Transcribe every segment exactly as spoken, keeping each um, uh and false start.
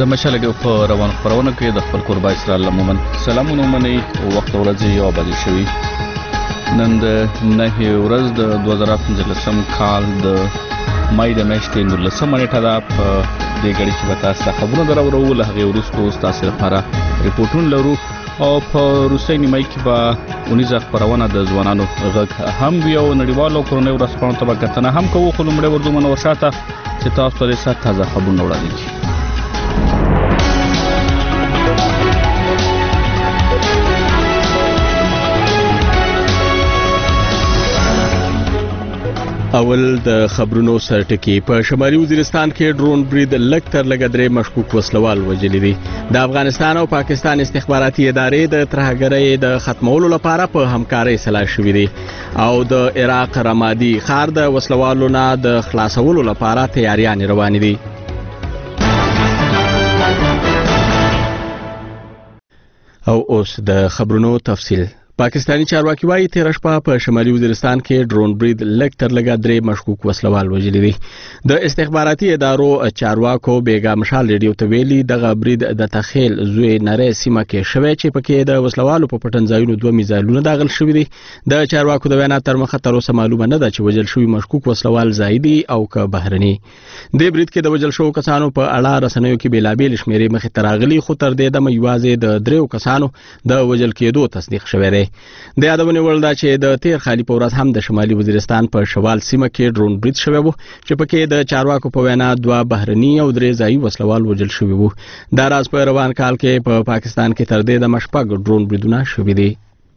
مشه لګو په روان خبرونه کې د خپل قربا اسرائیل مومن سلامونه مني وخت ورځ یو باندې شوی نن د نه ورځ د دوه زره پنځلسم کال د مای د میاشتې نولسمه نیټه ده په دې غړي کې به تاسو ته خبرونه درورو له هغې وروسته تاسو لپاره ریپورټونه لرو او په روسي نیمه کې به اونیزه خبرونه د ځوانانو غږ هم وي او نړیوالو کورنۍ ورځپاڼو ته به کتنه هم کوو خو لومړی ورځو منور شاته چې تاسو ته د سات تازه خبرونه وړاندې کړي. اول د خبرونو سرټکی په شمالي وزیرستان کې ډرون برید لږ تر لږه درې مشکوک وسلوال وژلي دي. د افغانستان او پاکستان استخباراتي ادارې د ترهګرۍ د ختمولو لپاره په همکارۍ سلا شوې دي او د عراق رمادي ښار د وسلوالو نه د خلاصولو لپاره تیاریان روانې دي. او اوس د خبرونو تفصیل. پاکستانی چارواکي وايي تیر شپه په شمالي وزیرستان کې ډرون برید لږ تر لږه درې مشکوک وسلوال وژلي دي. د استخباراتي ادارو چارواکو بیګا مشال ریډیو ته ویلي دغه برید د تخیل زوی نری سیمه کې شوی چې پکې د وسلوالو په پټنځایونو دوه میزایلونه داخل شوي دي. د چارواکو د بیان تر مخه تر اوسه معلومه نه ده چې وژل شوی مشکوک وسلوال زايدي او که بهرني. د برید کې د وژل شوو کسانو په اړه رسنیو کې بیلابېل شمیرې مخې ته راغلي خو تر دې دمه یوازې د دریو کسانو د وژل کېدو تصدیق شوی دی. د یادونه وړ ده چې د تیر خالي په ورځ هم د شمالي وزیرستان په شوال سیمه کې ډرون برید شوی و چې پکې د چارواکو په وینا دوه بهرني او درې ځایي وسلوال وژل شوي وو. دا راز په روان کال کې په پا پاکستان کې تر دې د مشپږ ډرون بریدونه شوي دي.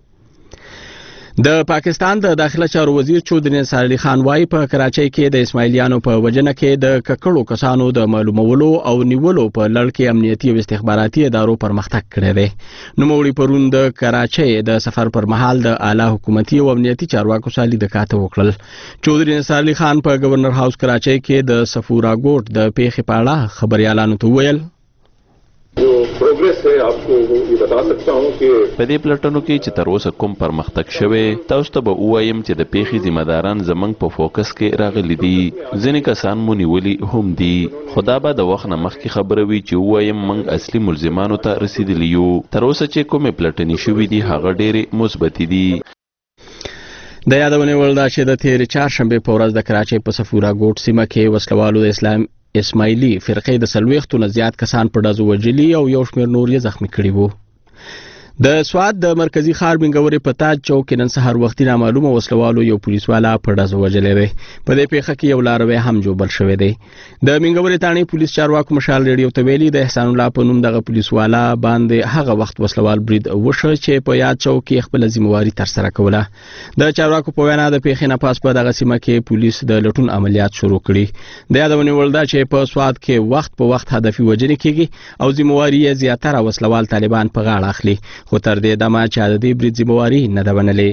د پاکستان د داخله چارو وزیر چودري نثار علي خان وايي په کراچۍ کې د اسماعیلیانو په وجنه کې د ککړو کسانو د معلومولو او نیولو په لړ کې امنیتي او استخباراتي ادارو پرمختګ کړی دی. نوموړي پرون د کراچۍ د سفر پر مهال د اعلی حکومتي او امنیتي چارواکو سره لیدکاته وکړل. چودري نثار علي خان په گورنر هاوس کراچۍ کې د صفورا ګوټ د پیښې په اړه خبريالانو ته وویل جو پروګرس ہے آپ کو یہ بتا سکتا ہوں کہ په دې پلټنو کې چې تر اوسه کوم پرمختګ شوی تاسو ته به وایم چې د پیښې ذمہ داران زمنګ په فوکس کې راغلي دي. ځینې کسان مو نیولي هم دي. خدا به د وخت نه مخکې خبره وي چې وایم موږ اصلي ملزمانو ته رسیدلی یو. تر اوسه چې کومې پلټنې شوې دي هغه ډېرې مثبت دي. د یادونه وړ ده چې د تیر چهارشنبه په ورځ د کراچۍ په صفورا ګوټ سیمه کې وسلوالو د اسلام اسماعیلی فرقې د سلويختو نه زیات کسان په ډزو وژلي او یو شمېر نور یې زخمی کړي وو. د سواد د مرکزی ښار منګورې په تاج چوک کې نن سهار وختي نامعلومه وسلوالو یو پولیس والا په ډزو وژلی دی. په دې پیښه کې یو لاروی هم جوړ شوی دی. د منګورې تاڼې پولیس چارواکو مشال ریډیو ته ویلي د احسان الله په نوم دغه پولیس والا باندې هغه وخت وسلوال برید وشو چې په یاد چوک کې خپل ذمہواری تر سره کوله. د چارواکو په وینا د پیښې نه پاس په دغه سیمه کې پولیس د لټون عملیات شروع کړي. د یادونه وړ ده چې په سواد کې وخت په وخت هدفي وژنې کیږي او ذمہواری یې زیاتره وسلوال طالبان په غاړه اخلي خو تر دې دمه چې د دې برید ذمہواری نه ده منلې.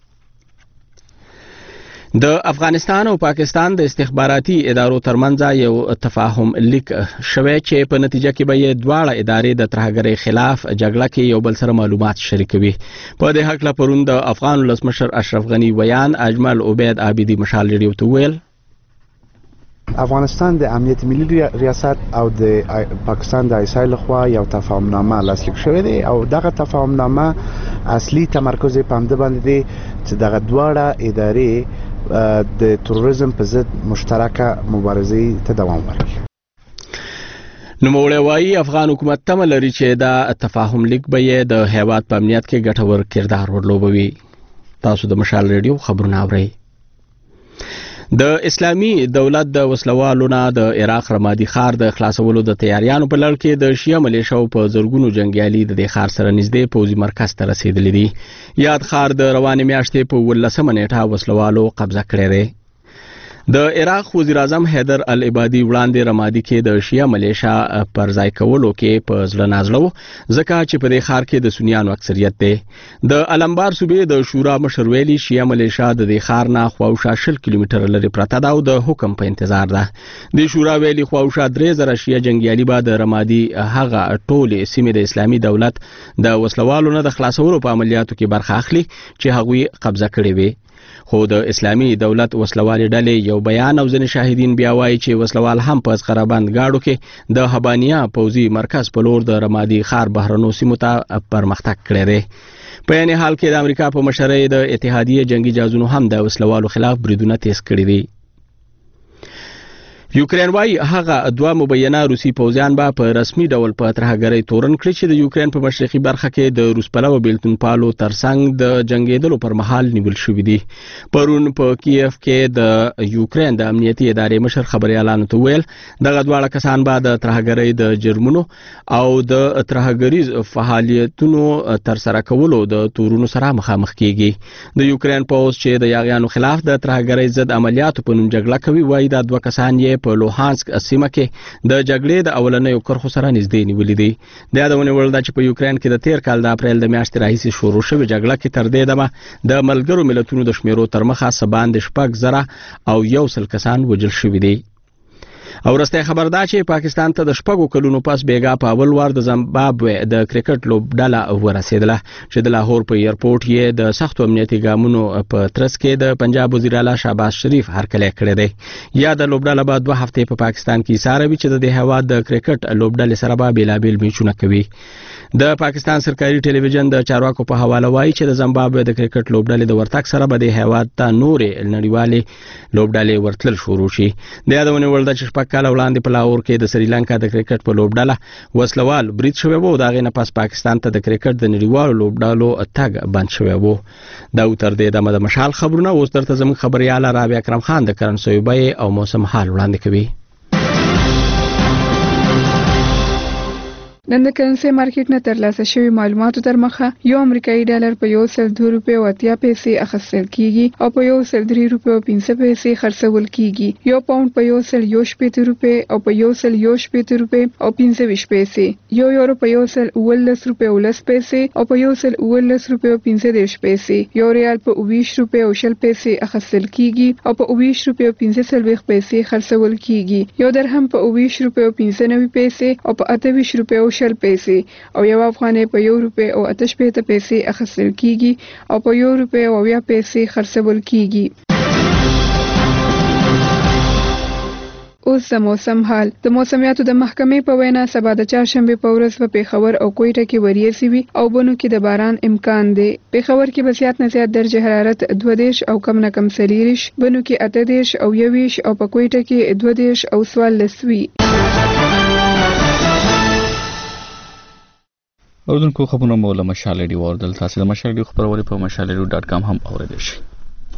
د افغانستان او پاکستان د استخباراتي ادارو ترمنځ یو تفاهم لیک شوی چې په نتیجه کې به یې دواړه ادارې د ترهګرۍ خلاف جګړه کې یو بل سره معلومات شریکوي. په دې حق لپاره د افغان ولسمشر اشرف غنی ویان اجمل عبید عابدی مشال ریډیو ته ویل افغانستان د امنیت ملي ریاست او د پاکستان د ایسایل خوا یو تفاهمنامه لاسلیک شوې ده او دغه تفاهمنامه اصلي تمرکز په همده باندې دی چې دغه دواړه ادارې د تروریزم په ضد مشترکه مبارزې ته دوام ورکړي. نوموړی وايي افغان حکومت تمه لري چې دا تفاهم لیک به یې د هیواد په امنیت کې ګټور کردار ورلوبوي. تاسو د مشال ریډیو خبرونه اورئ. د اسلامي دولت د وسلوالو نه د عراق رمادي ښار د خلاصولو د تیاریانو په لړ کې د شیعه ملیشو په زرګونو جنگیالي د دې ښار سره نږدې پوځي مرکز ته رسیدلي دي. یاد ښار د روانې میاشتې په ولسمه نیټه وسلوالو قبضه کړی دی. د عراق وزیر اعظم حیدر العبادي وړاندې رمادي کې د شیعه ملیشا پر ځای کولو کې په ځل نازلو ځکه چې په دې ښار کې د سنیانو اکثریت دی. د علمبار صوبې د شورا مشر ویلي شیعه ملیشا د دې ښار نه خواوشا شل کیلومتر لري پرته ده او د حکم په انتظار ده. د شورا ویلي خواوشا درې زره شیعه جنگیالي به د رمادي هغه ټولې سیمې د اسلامي دولت د وسلوالو نه د خلاصولو په عملیاتو کې برخه اخلي چې هغوی قبضه کړې وي. خو د اسلامي دولت وسلوالې ډلې یو بیان او ځینې شاهدین بیا وایي چې وسلوال هم په قرابند گاډو کې د حبانیا پوځي مرکز په لور د رمادي ښار بهرنو سیمو ته پرمختګ کړی دی. په یعنی حال کې د امریکا په مشرۍ د اتحادیې جنگي جهازونو هم د وسلوالو خلاف بریدونه تیز کړي دي. یوکرین وايي هغه دوه مبینه روسي پوځیان به په رسمي ډول په ترهګرۍ تورن کړي چې د یوکرین په مشرقي برخه کې د روس پلوه بیلتون پالو ترڅنګ د جنگیدلو پر مهال نیول شوي دي. پرون په کیف کې د یوکرین د امنیتي ادارې مشر خبريالانو ته ویل دغه دواړه کسان به د ترهګرۍ د جرمونو او د ترهګریز فعالیتونو تر سره کولو د تورونو سره مخامخ کیږي. د یوکرین پوځ چې د یاغیانو خلاف د ترهګرۍ ضد عملیاتو په نوم جګړه کوي وایي دا دوه کسان یې په لوهانسک سیمه کې د جګړې د اولنیو کرښو سره نږدې نیولې دي. د یادونه وړ ده چې په یوکرین کې د تیر کال د اپریل د میاشتې راهیسې شروع شوې جګړه کې تر دې دمه د ملګرو ملتونو د شمیرو تر مخه څه باندې شپږ زره او یو سل کسان وژل شوي دي. او وروسته خبر ده چې پاکستان ته د شپږو کلونو پس بیګا په اول وار د زیمبابوې د کرکټ لوبډله ورسېدله چې د لاهور په ایرپورټ یې د سختو امنیتي ګامونو په ترڅ کې د پنجاب وزیر اعلی شهباز شریف هرکلی کړی دی. یا د لوبډله به دوه هفتې په پاکستان کې ایساره وي چې د دې هیواد د کرکټ لوبډلې سره به بېلابېل میچونه کوي. د پاکستان سرکاري ټلویزیون د چارواکو په حواله وایي چې د زیمبابوې د کرکټ لوبډلې د ورتګ سره به د هیواد ته نورې نړیوالې لوبډلې ورتلل شروع شي. د یادونه وړ ده چې شپږ کاله وړاندې په لاهور کې د سریلانکا د کرکټ په لوبډله وسلوال برید شوی و او د هغې نه پس پاکستان ته د کرکټ د نړیوالو لوبډالو تګ بند شوی و. دا تر دې دمه د مشال خبرونه اوس درته زموږ خبريال رابعه اکرم خان د کرنسي بیې او موسم حال وړاندې کوي. نن د کرنسي مارکیټ نه ترلاسه شوی معلوماتو تر مخه یو امریکایي ډالر په یو سل دوه روپۍ او اتیا پیسې اخیستل کیږي او په یو سل درې روپۍ او پنځه پیسې خرڅول کیږي. یو پاوند په یو سل یو شپېته روپۍ او په یو سل یو شپېته روپۍ او پنځه ویشت پیسې. یو یورو په یو سل اوولس روپۍ او لس پیسې او په یو سل اوولس روپۍ او پنځه دېرش پیسې. یو ریال په اوویشت روپۍ او شل پیسې اخیستل کیږي او په اوویشت روپۍ او پنځه څلوېښت پیسې خرڅول کیږي. یو درهم په اوویشت روپۍ او پنځه نوي پیسې او په اته ویشت روپۍ او شل پیسې او یو افغانۍ په یو روپۍ او اته شپېته پیسې اخیستل کیږي او په یو روپۍ او اویا پیسې خرڅول کیږي. اوس د موسم حال. د موسمیاتو د محکمې په وینا سبا د چهارشنبې په ورځ په پیښور او کویټه کې وریځې وي او بنو کې د باران امکان دی. پیښور کې به زیات نه زیات درجه حرارت دوه دېرش او کم نه کم څلېرویشت، بنو کې اته دېرش او یوویشت او په کویټه کې دوه دېرش او څوارلس وي. اوردونکو خبرونه مو له مشال ریډیو واردل. تاسو د مشال ریډیو خبرونه په مشال ریډیو ډاټ کام هم اوریدئ شئ.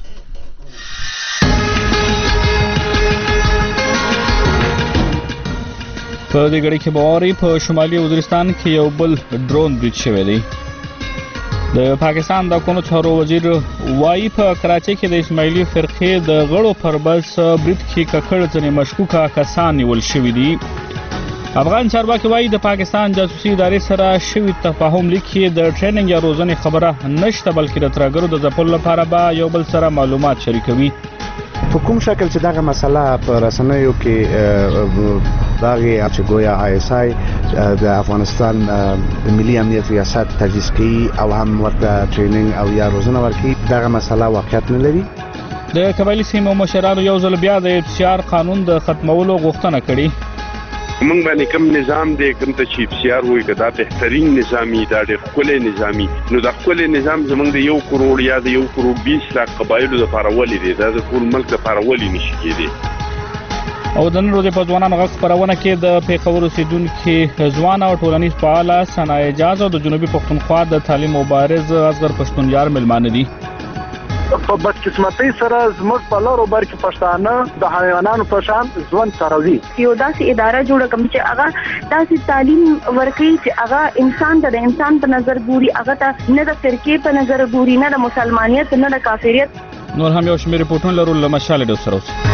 په دې غړي کې باوري په شمالي وزیرستان کې یو بل ډرون برید شوی دی. د پاکستان د قانون چارو وزیر وايي په کراچۍ کې د اسماعیلي فرقې د غړو پر بس برید کې ککړ ځنې مشکوکه کسان نیول شوي دي. افغان چارواکي وايي د پاکستان جاسوسي ادارې سره شوی تفاهم لیک کې د ټریننګ یا روزنې خبره نشته، بلکې د ترهګرو د ځپلو لپاره به یو بل سره معلومات شریکوي. په کوم شکل چې دغه مسله په رسنیو کې دغه چې ګویا آی اس آی د افغانستان د ملي امنیت ریاست تجهیز کوي او هم ورته ټریننګ او یا روزنه ورکوي، دغه مسله واقعیت نه لري. د قبایلي سیمو مشرانو یو ځل بیا د افسیار قانون د ختمولو غوښتنه کړې. موږ باندې کوم نظام دی کوم ته چې افسیار وایي که دا بهترین نظامي دا ډېر ښکلی نظامي، نو دا ښکلی نظام زموږ د یو کروړ یا د یو کروړ بیس لاک قبایلو دپاره ولې دی، دا د ټول ملک دپاره ولې نشي کېدی. او د نن ورځې په ځوانانو غږ خپرونه کې د پیښور اوسېدونکي ځوان او ټولنیز فعاله ثنا اعجاز او د جنوبي پښتونخوا د تعلیم مبارز اصغر پښتونیار مېلمانه دي. په بدقسمتۍ سره زموږ په لارو بر کې پښتانه د حیوانانو په شان ژوند سروي. یو داسې اداره جوړه کوم چې هغه داسې تعلیم ورکوي چې هغه انسان ته د انسان په نظر ګوري، هغه ته نه د فرقې په نظر ګوري، نه د مسلمانیت نه د کافریت. نور هم یو شمېر ریپورټونه لرو له مشال ډېر سره اوسئ.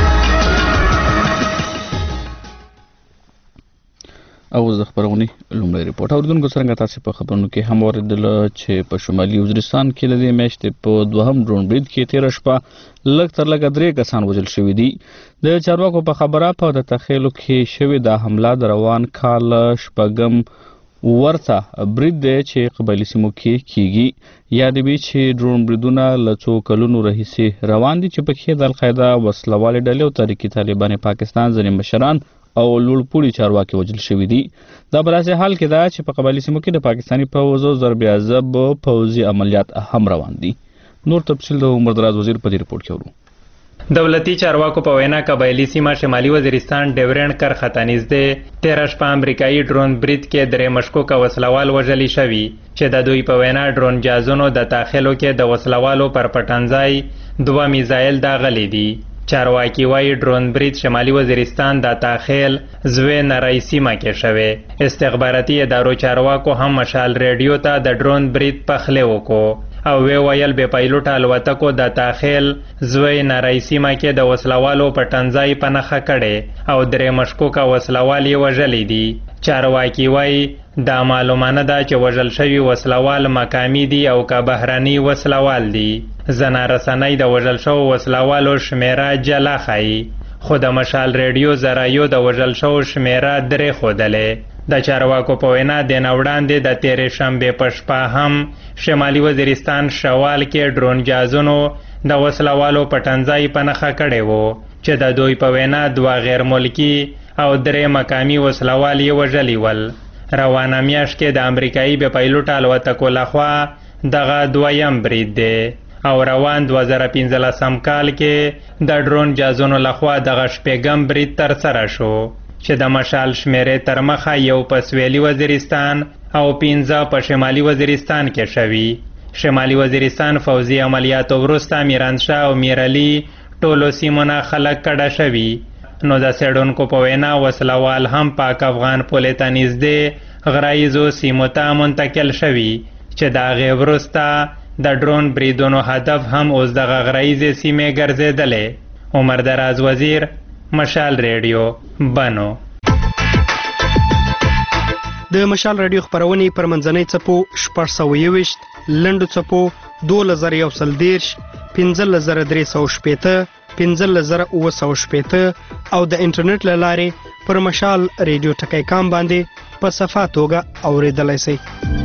او د خبرونې لومړی ریپورټ اوردونکو څرنګه تاسو په خبرونو کې هم اوریدل چې په شمالي وزیرستان کې د دې میاشتې په دوهم ډرون برید کې تیره شپه لږ تر لږه درې کسان وژل شوي دي. د چارواکو په خبره په د تخیلو کې شوې دا حمله د روان کال شپږم ورته برید دی چې قبایلي سیمو کې کیږي. یاد وي چې ډرون بریدونه له څو کلونو راهیسې روان دي چې پکې د القاعده وسلوالې ډلې او تحریک طالبان پاکستان ځینې مشران او لوړپوړي چارواکي وژل شوي دي. دا په داسې حال کې ده چې په قبایلي سیمو کې د پاکستاني پوځ ضرب عذاب پوځي عملیات هم روان دي. نور تفصیل د عمر دراز وزیر په دې رپورټ کې ورو. دولتي چارواکو په وینا قبایلي سیمه شمالي وزیرستان ډیورنډ کرخه ته نږدې تېره شپه امریکایي ډرون برید کې درې مشکوکه وسلوال وژلي شوي چې د دوی په وینا ډرون جازونو د داخلو کې د وسلوالو پر پټنځای دوه میزایل داغلي دي. چارواکي وایي ډرون برید شمالي وزیرستان د تاخیل زوی نری سیمه کې شوی. استخباراتي ادارو چارواکو هم مشال ریډیو ته د ډرون برید پخلی وکړو او وی ویل بې پایلوټه الوتکو د تاخیل زوی نری سیمه کې د وسلوالو په ټنځای په نښه کړې او درې مشکوکه وسلوال یې وژلي دي. چارواکي وایي دا معلومه ده چې وژل شوي وسلوال مقامي دي او که بهرني وسلوال دي. زنا رسنۍ د وژل شوو وسلوالو شمیره جلا ښایي خو د مشال ریډیو ذرایو د وژل شوو شمیره درې ښودلې. د چارواکو په وینا د نه وړاندې د تېرې شنبې په شپه هم شمالي وزیرستان شوال کې ډرون جازونو د وسلوالو په ټنځای په نښه کړی و چې د دوی په وینا دوه غیر ملکي او درې مقامي وسلوال یې وژلي ول. روانه میاشت کې د امریکایي بې پایلوټه الوتکو لخوا دغه دویم برید دی او روان دوه زره پنځلسم کال کې د ډرون جازونو لخوا دغه شپږم برید ترسره شو چې د مشال شمیرې تر مخه یو په سویلي وزیرستان او پنځه په شمالي وزیرستان کې شوي. شمالي وزیرستان فوزي عملیاتو وروسته میرانشاه او میرعلي ټولو سیمو نه خلک کډه شوي. نو د څېړونکو په وینا وسلوال هم پاک افغان پولې ته نږدې غرایزو سیمو ته منتقل شوي چې د هغې وروسته د ډرون بریدونو هدف هم اوس دغه غرایزې سیمې ګرځېدلې. عمر دراز وزیر، مشال ریډیو، بنو. د مشال راډیو خپرونې پر منځنۍ څپو شپږ سوه یوویشت، لنډو څپو دولس زره یو سل دېرش، پنځلس زره درې سوه شپېته، پنځلس زره اووه سوه شپېته او د انټرنیټ له لارې پر مشال ریډیو ټکی کام باندې په صفا توګه اورېدلی شئ.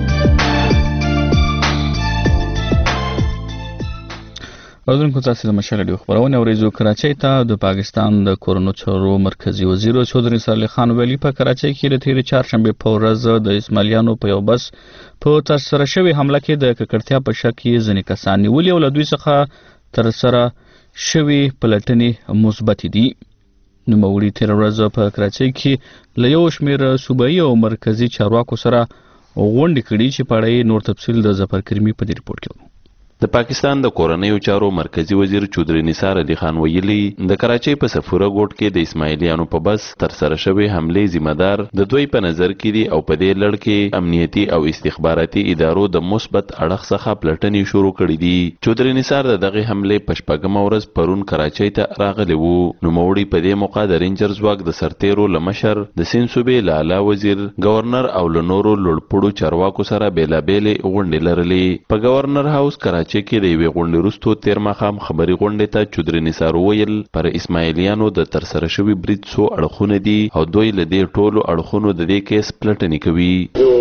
اوردونکو تاسو د مشال ریډیو خبرونه اوریدو. کراچۍ ته د پاکستان د کورونو چارو مرکزی وزیر چودري صالح خان ویلي په کراچۍ کې د تیرې چهارشنبې په ورځ د اسماعیلیانو په یو بس په ترسره شوې حمله کې د ککړتیا په شک کې ځینې کسان نیولي او له دوی څخه ترسره شوې پلټنې مثبت دي. نوموړي تیره ورځ په کراچۍ کې له یو شمېر صوبایي او مرکزي چارواکو سره غونډې کړي چې په اړه یې نور تفصیل د ظفر کریمي په دې رپورټ کې. د پاکستان د کورنیو چارو مرکزی وزیر چودري نثار علي خان ویلي د کراچۍ په سفوره ګوټ کې د اسماعیلیانو په بس ترسره شوې حملې ذمہ دار د دوی په نظر کې دي او په دې لړ کې امنیتي او استخباراتي ادارو د مثبت اړخ څخه پلټنې شروع کړې دي. چودري نثار د دغه حملې په شپږمه ورځ پرون کراچۍ ته راغلی وو. نوموړي په دې موقع د رینجر ځواک د سرتیرو له مشر د سیند صوبې له اعلی وزیر ګورنر او له نورو لوړپوړو چارواکو سره بېلابېلې غونډې لرلې. په ګورنر هاوس کراچۍ کې د یوې غونډې وروستو تېر ماښام خبري غونډې ته چودري نثار وویل پر اسماعیلیانو د ترسره شوي برید څو اړخونه دي او دوی له دې ټولو اړخونو د دې کیس پلټنې کوي.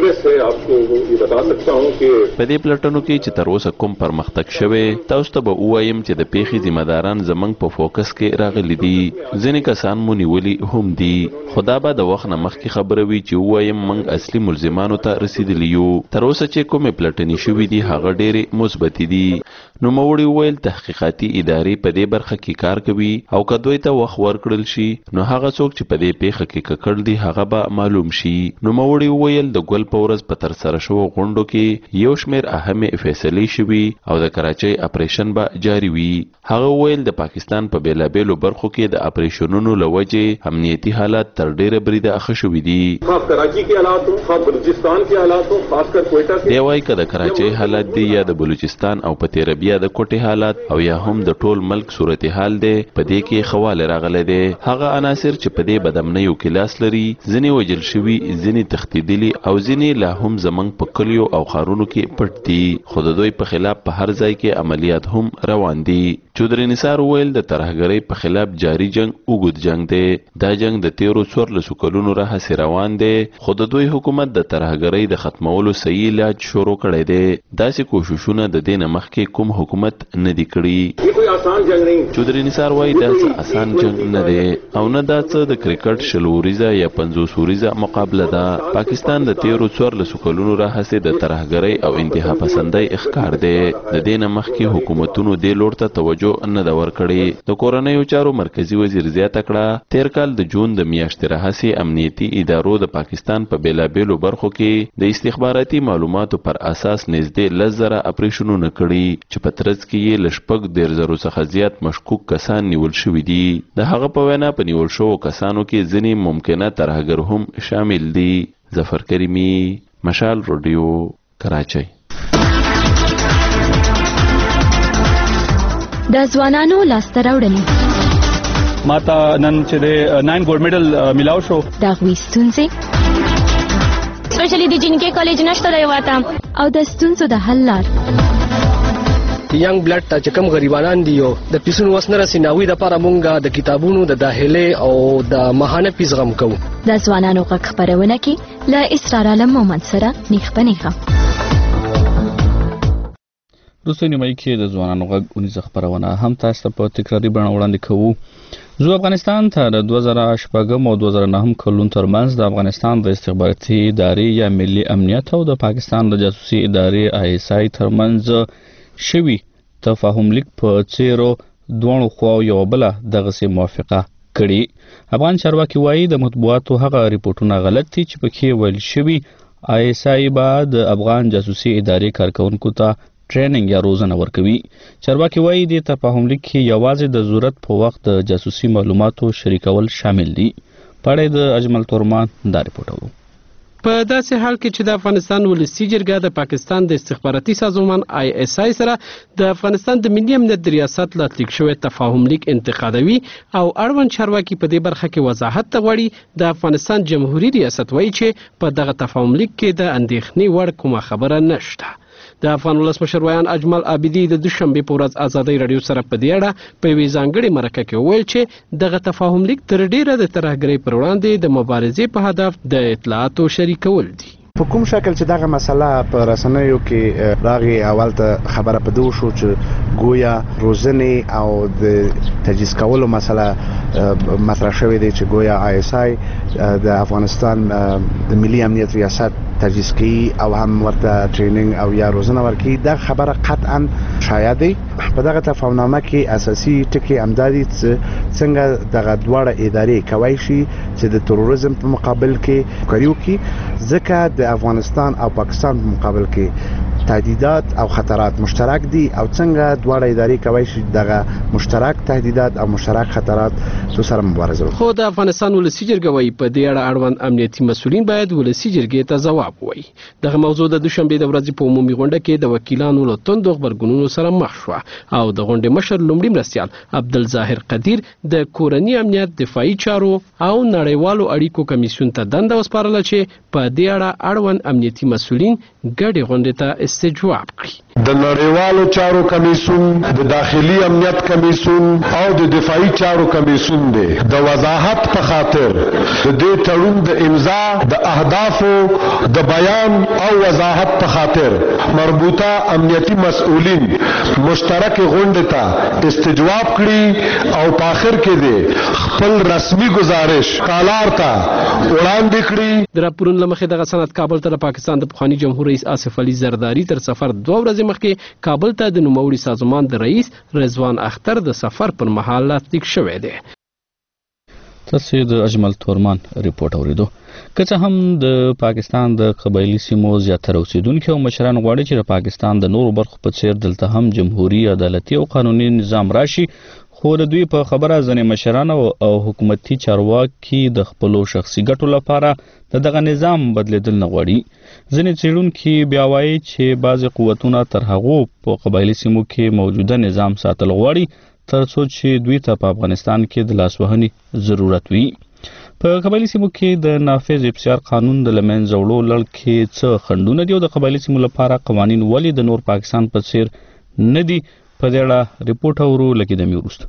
په دې پلټنو کې چې تر اوسه کوم پرمختګ شوی تاسو ته به ووایم چې د پیښې ذمہ داران زموږ په فوکس کې راغلي دي. ځینې کسان مو نیولي هم دي خو دا به د وخت نه مخکې خبره وي چې ووایم موږ اصلي ملزمانو ته رسېدلي یو. تر اوسه چې کومې پلټنې شوي دي هغه ډېرې مثبتې دي. نوموړي وویل تحقیقاتي ادارې په دې برخه کې کار کوي او که دوی ته وخت ورکړل شي نو هغه څوک چې په دې پیښه کې ککړ دي هغه به معلوم شي. نوموړي وویل د ګل په ورځ په ترسره شوو غونډو کې یو شمېر اهمې فیصلې شوي او د کراچۍ اپریشن به جاري وي. هغه وویل د پاکستان په بیلابیلو برخو کې د اپریشنونو له وجې امنیتي حالات تر ډېره بریده ښه شوي دي. دی وایي که د کراچۍ حالات دي یا د بلوچستان او په تیره بیا د کوټې حالات او یا هم د ټول ملک صورتحال دی په دې کې خواله راغلی دی. هغه عناصر چې په دې بدامنیو کې لاس لري ځینې وژل شوي، ځینې تښتېدلي او ځینې لا هم زموږ په کلیو او ښارونو کې پټ دي خو د دوی په خلاف په هر ځای کې عملیات هم روان دي. چودري نثار ویل د ترهګرۍ په خلاف جاری جنگ اوږد جنگ دی. دا جنگ د تیرو څوارلسو کلونو راهیسې روان دی، خو د دوی حکومت د ترهګرۍ د ختمولو صحیح علاج شروع کړی دی. داسې کوششونه د دې نه مخکې کوم حکومت نه دی کړي. چودري نثار وایي دا څه اسان جنگ نه دی او نه دا څه د کرکټ شل اوریزه یا پنځوس اوریزه مقابله ده. پاکستان د تیرو څوارلسو کلونو راهیسې د ترهګرۍ او انتها پسندۍ ښکار دی. د دې نه مخکې حکومتونو دې لور ته توجه نه ده ورکړې. د کورنیو چارو مرکزی وزیر زیاته کړه تیر کال د جون د میاشتې راهیسې امنیتي ادارو د پاکستان په بیلابیلو برخو کې د استخباراتي معلوماتو پر اساس نږدې لس زره اپریشنونه کړي چې په ترڅ کې یې له شپږ دېرش زرو څخه زیات مشکوک کسان نیول شوي دي. د هغه په وینا په نیول شوو کسانو کې ځینې ممکنه ترهګر هم شامل دي. ظفر کریمی، مشال رادیو، کراچۍ. د ځوانانو لاسته راوړنې ماته نن چې د ناین ګولډ میډل ملاو شو. د هغوی ستونزې سپیشلی د جنکې کالج نشته دی واته او د ستونزو د حل لار. ینګ بلډ ته چې کوم غریبانان دي او د پیسونو وس نه رسي ناوی د لپاره مونږ د کتابونو د داخله او د ماهانه پیس غم کوو. د ځوانانو غږ خپرونه کې له اسرار عالم مومند سره نیخ په نیخه. روسي نیمایي کې د ځوانانو غږ اونیزه خپرونه هم تاسو ته په تکراري بڼه وړاندې کوو. زه افغانستان ته د دوه زره شپږم او دوه زره نهم کلونو ترمنځ د افغانستان د استخباراتي ادارې یا ملي امنیت او د پاکستان د جاسوسي ادارې آی اس آی ترمنځ شوي تفاهم لیک په څیرو دوه خواو یو بل دغه موافقه کړي. افغان چارواکي وایي د مطبوعاتو هغه ریپورتونه غلط دي چې پکې ویل شوي آی اس آی به د افغان جاسوسي ادارې کارکونکو ته ټریننګ یا روزنه ورکوي. چارواکي وایي د تفاهم لیک کې یوازې د ضرورت په وخت د جاسوسي معلوماتو شریکول شامل دي. پړې د اجمل تورمان دا ریپورټ و. په داسې حال کې چې د افغانستان ولسی جرګه د پاکستان د استخباراتي سازمان آی اس آی سره د افغانستان د ملي امنیت د ریاست لاسلیک شوی تفاهم لیک انتقادوي او اړوند چارواکي په دې برخه کې وضاحت غواړي. د افغانستان جمهوریت ریاست وایي چې په دغه تفاهم لیک کې د اندېښنې وړ کومه خبره نشته. د افغان ولسمشر ویان اجمل عابدي د دوشنبه په ورځ ازادي رادیو سره په دې اړه په وی ځانګړي مرکه کې ویل چې دغه تفاهم لیک تر ډیره د ترهګرۍ پر وړاندې د مبارزې په هدف د اطلاعاتو شریکول دي. په کوم شکل چې دغه مسله په رسنیو کې راغی اول ته خبره په دوه شو چې گویا روزنې او د تجهیز کولو مسله مطرح شوې ده چې گویا آی اس آی د افغانستان د ملي امنیت ریاست تجهیز کوي او هم ورته ټریننګ او یا روزنه ورکوي. دا خبره قطعا شایع ده. په دغه تفاهمنامه کې اساسي ټکي امدادي څنګه دغه دواړه ادارې کوي شي چې د تروریزم په مقابل کې کاریو کې ځکه د افغانستان او پاکستان په مقابل کې تهدیدات او خطرات مشترک دي او څنګه دواړه ادارې کوي شي دغه مشترک تهدیدات او مشترک خطرات تو سره مبارزه وکړي. خو د افغانستان ولسی جرګه وایي په دې اړه اړوند امنیتي مسولین باید ولسی جرګې ته ځواب وایي. دغه موضوع د دوشنبه د ورځې په عمومي غونډه کې د وکیلانو له توندو خبرګونونو سره مخ شو او د غونډې مشر لومړي مرستیال عبدالظاهر قدیر د کورنی امنیت دفاعي چارو او نړیوالو اړیکو کمیسیون ته دنده وسپارله چې په دې اړه اړوند امنیتي مسولین ګډې غونډې ته استجواب کړي. د نړیوالو چارو کمیسیون، د داخلي امنیت کمیسیون او د دفاعي چارو کمیسیون دی د وضاحت په خاطر د دې تړون د امضا د اهدافو د بیان او وضاحت په خاطر مربوطه امنیتي مسؤلین مشترک غونډه ته استجواب کړي او په اخر کې دی خپل رسمي گزارش کالار ته وړاندې کړي. د راپورونو لمخې دغه سند کابل ته د پاکستان د پخوانی جمهور رئیس آصف علي زرداری تر سفر دوه ورځې مخکې کابل ته د نوموړي سازمان د رئیس رضوان اختر د سفر پر مهال لاسلیک شوی دی. تاسو د اجمل تورمان ریپورت اوریدو. که څه هم د پاکستان د قبایلی سیمو زیاتره اوسیدونکو او مشران غواړي چې د پاکستان د نورو برخو په څیر دلته هم جمهوریت عدالتي او قانوني نظام راشي، خو د دوی په خبره ځنې مشران او حکومتي چارواکي د خپلو شخصي ګټو لپاره د دغه نظام بدلیدل نه غواړي. ځینې څېړونکي بیا وایي چې بعضې قوتونه تر هغو په قبایلي سیمو کې موجوده نظام ساتل غواړي تر څو چې دوی ته په افغانستان کې د لاسوهنې ضرورت وي. په قبایلي سیمو کې د نافذ افسیار قانون د له منځه وړو لړ کې څه خنډونه دي او د قبایلي سیمو لپاره قوانین ولې د نور پاکستان په څیر نه دي، په دې اړه ریپورت اورو لکه د میروست.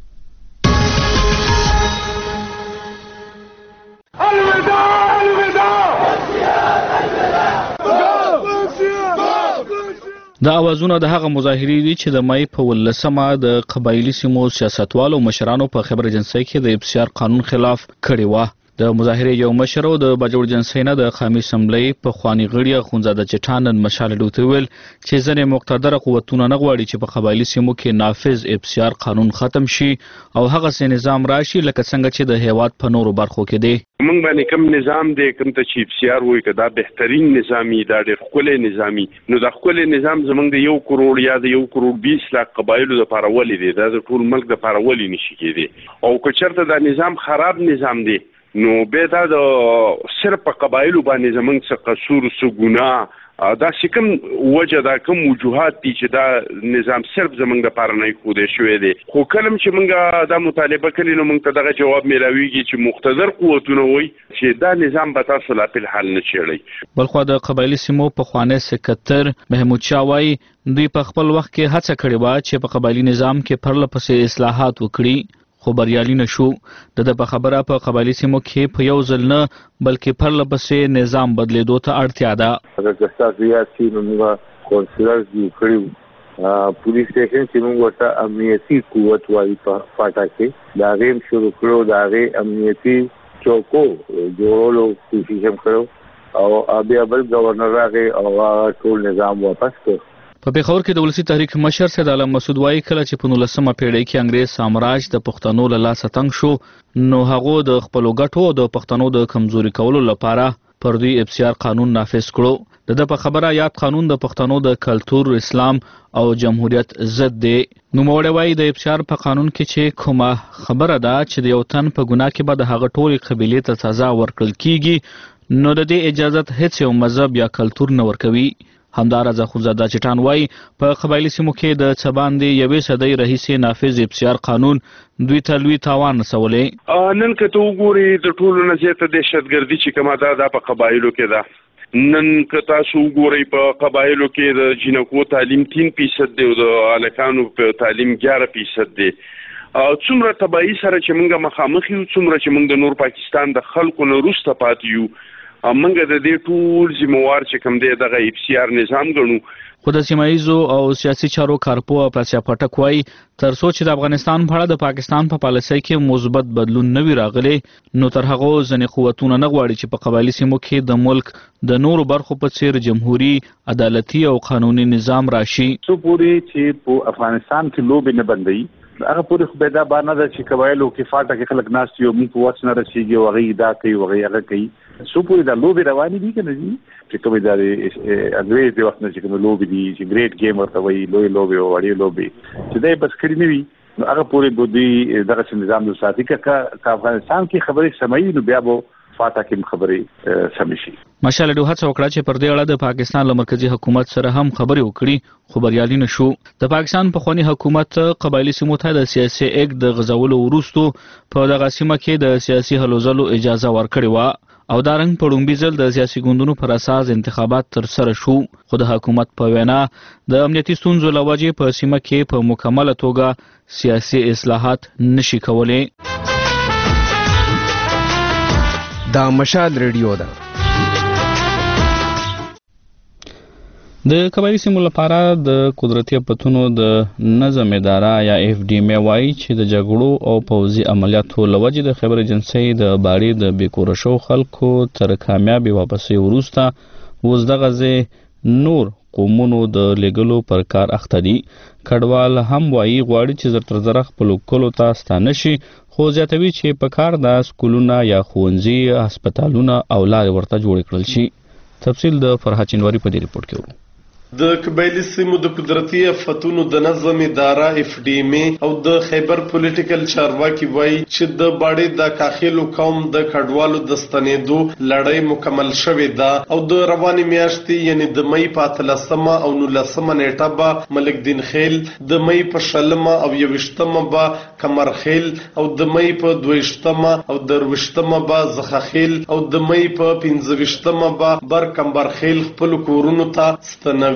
دا اوازونه د هغه مظاهرې دي چې د مای په ولسمه د قبایلی سیمو سیاستوالو مشرانو په خبر ایجنسی کې د افسیار قانون خلاف کړی و. د مظاهرې یو مشر او د باجوړ جنسۍ نه د قومي اسمبلی په خواني غړي خونزاده چټان مشال ډوته ویل چې ځنې مقتدر قوتونه نه غواړي چې په قبایلی سیمو کې نافذ افسیار قانون ختم شي او هغه سي نظام راشي لکه څنګه چې د هیواد په نورو برخو کې دی. موږ باندې کوم نظام دی کوم ته چې افسیار وایي کدا بهترین نظامی دا ډېر ښکلی نظامی نو دا ښکلی نظام زمونږ د یو کروڑ یا د یو کروڑ بیس لاک قبایلو دپاره ولې دی دا د ټول ملک دپاره ولې نشي کېدی او که چېرته دا نظام خراب نظام دی نو به دا د صرف په قبایلو باندې زمونږ څه قصور څه ګناه دا چې کوم وجه دا کوم وجوهات دي چې دا نظام صرف زمونږ دپاره نه ایښودی شوی دی خو کله چې موږ دا مطالبه کړې نو موږ ته دغه جواب میلاویږي چې مقتدر قوتونه وایي چې دا نظام به تاسو لا فلحال نه چیړئ. بلخوا د قبایلي سیمو پخوانی سکتر محمود شاه وایي دوی په خپل وخت کې هڅه کړې وه چې په قبایلي نظام کې پرله پسې اصلاحات وکړي خو بریالي نه شو. د ده په خبره په قبایلي سیمو کې په یو ځل نه بلکې پرله پسې نظام بدلېدو ته اړتیا ده. اگر که ستاسو یاد شي نو موږ کونسلر جوړ کړي پولیس سټیشن چې موږ ورته امنیتي قوت وایي په فاټا کې د هغې هم شروع کړو د هغې امنیتي چوکو جوړولو کوشش هم کړو او بیا بل ګورنر راغی او هغه ټول نظام واپس کړ. په پیښور کې د ولسی تحریک مشر سید عالم مسعود وایي کله چې په نولسمه پیړۍ کې انګریز سامراج د پښتنو له لاسه تنګ شو نو هغه د خپلو ګټو او د پښتنو د کمزوري کولو لپاره پر دوی افسیار قانون نافذ کړو. د ده په خبره یاد قانون د پښتنو د کلتور اسلام او جمهوریت ضد دی. نوموړی وایي د افسیار په قانون کې چې کومه خبره ده چې د یو تن په ګناه کې به د هغه ټولې قبیلې ته سزا ورکړل کیږي نو د دې اجازت هیڅ یو مذهب یا کلتور نه ورکوي. همداراز خونزاده چټان وایي په قبایلي سیمو کې د څه باندې یوې صدۍ راهیسې نافذ افسیار قانون دوی ته لوی تاوان رسولی. نن که ته وګورې د ټولو نه زیاته دهشتګردي چې کومه ده دا په قبایلو کې ده. نن که تاسو وګورئ په قبایلو کې د جینکو تعلیم تین فیصد دی او د هلکانو په تعلیم ګیاره فیصد دی. څومره تباهي سره چې موږ مخامخ یو څومره چې موږ د نور پاکستان د خلکو نه وروسته پاتې یو موږ د دې ټول ذمہوار چې کوم دی دغه افسیار نظام ګڼو. خو د سیمه ییزو او سیاسي چارو کارپوه پلسیا پټک وایي تر څو چې د افغانستان په اړه د پاکستان په پالیسۍ کې مثبت بدلون نه وي راغلی نو تر هغو ځینې قوتونه نه غواړي چې په قبایلي سیمو کې د ملک د نورو برخو په څیر جمهوري عدالتي او قانوني نظام راشي. څو پورې چې په افغانستان کې لوبې نه بندوي هغه پورې خو به دا بار نه ده چې قبایلو کې فاټه کې خلک ناست یو موږ په وس نه رسېږي او هغوی دا کوي او هغوی هغه کوي. څو پورې دا لوبې روانې دي که نه دي چې کومې دا د انګریز د وخت نه چې کومې لوبې دي چې ګریټ گیم ورته وایي لویې لوبې او وړې لوبې چې دا یې بس کړي نه وي نو هغه پورې به دوی دغسې نظام نو ساتي. که افغانستان کې خبرې سموي نو بیا به فاټه کې خبرې سمې شي. مشال ډو هڅه وکړه چې پر دې اړه د پاکستان له مرکزي حکومت سره هم خبرې وکړي خو بریالي نه شو. د پاکستان پخواني حکومت قبایلي سیمو ته د سیاسي اکټ د غځولو وروستو په دغه سیمه کې د سیاسي هلو ځلو اجازه ورکړې وه او دا رنګ په لومړي ځل د سیاسي ګوندونو پر اساس انتخابات ترسره شو خو د حکومت په وینا د امنیتي ستونزو له وجې په سیمه کې په مکمله توګه سیاسي اصلاحات نشي کولی. دا مشال ریډیو ده. د قبایلي سیمو لپاره د قدرتي افتونو د نظم اداره یا اف ډي ام وایي چې د جګړو او پوځي عملیاتو له وجې د خبر ایجنسۍ د باړې د بېکوره شوو خلکو تر کامیابې واپسۍ وروسته اوس دغه ځای نور قومونو د لیږلو پر کار اخته دي. کډوال هم وایي غواړي چې زر تر زره خپلو کلو ته ستانه شي خو زیاتوي چې په کار د سکولونه یا ښوونځي هسپتالونه او لارې ورته جوړې کړل شي. تفصیل د فرحات چنواري په دې ریپورټ کې ورو. د قبایلی سیمو د قدرتي افتونو د نظم اداره اف ډي ام او د خیبر پولیټیکل چارواکي وایي چې د باړې د کاخیلو قوم د کډوالو د ستنېدو لړۍ مکمل شوې ده او د روانې میاشتې یعنی د مۍ په اتلسمه او نولسمه نیټه به ملک دین خیل، د مۍ په شلمه او یویشتمه به کمر خیل او د مۍ په دویشتمه او درویشتمه به زخه خیل او د مۍ په پنځه ویشتمه به بر کمبر خیل خپل کورونو ته ستنوي.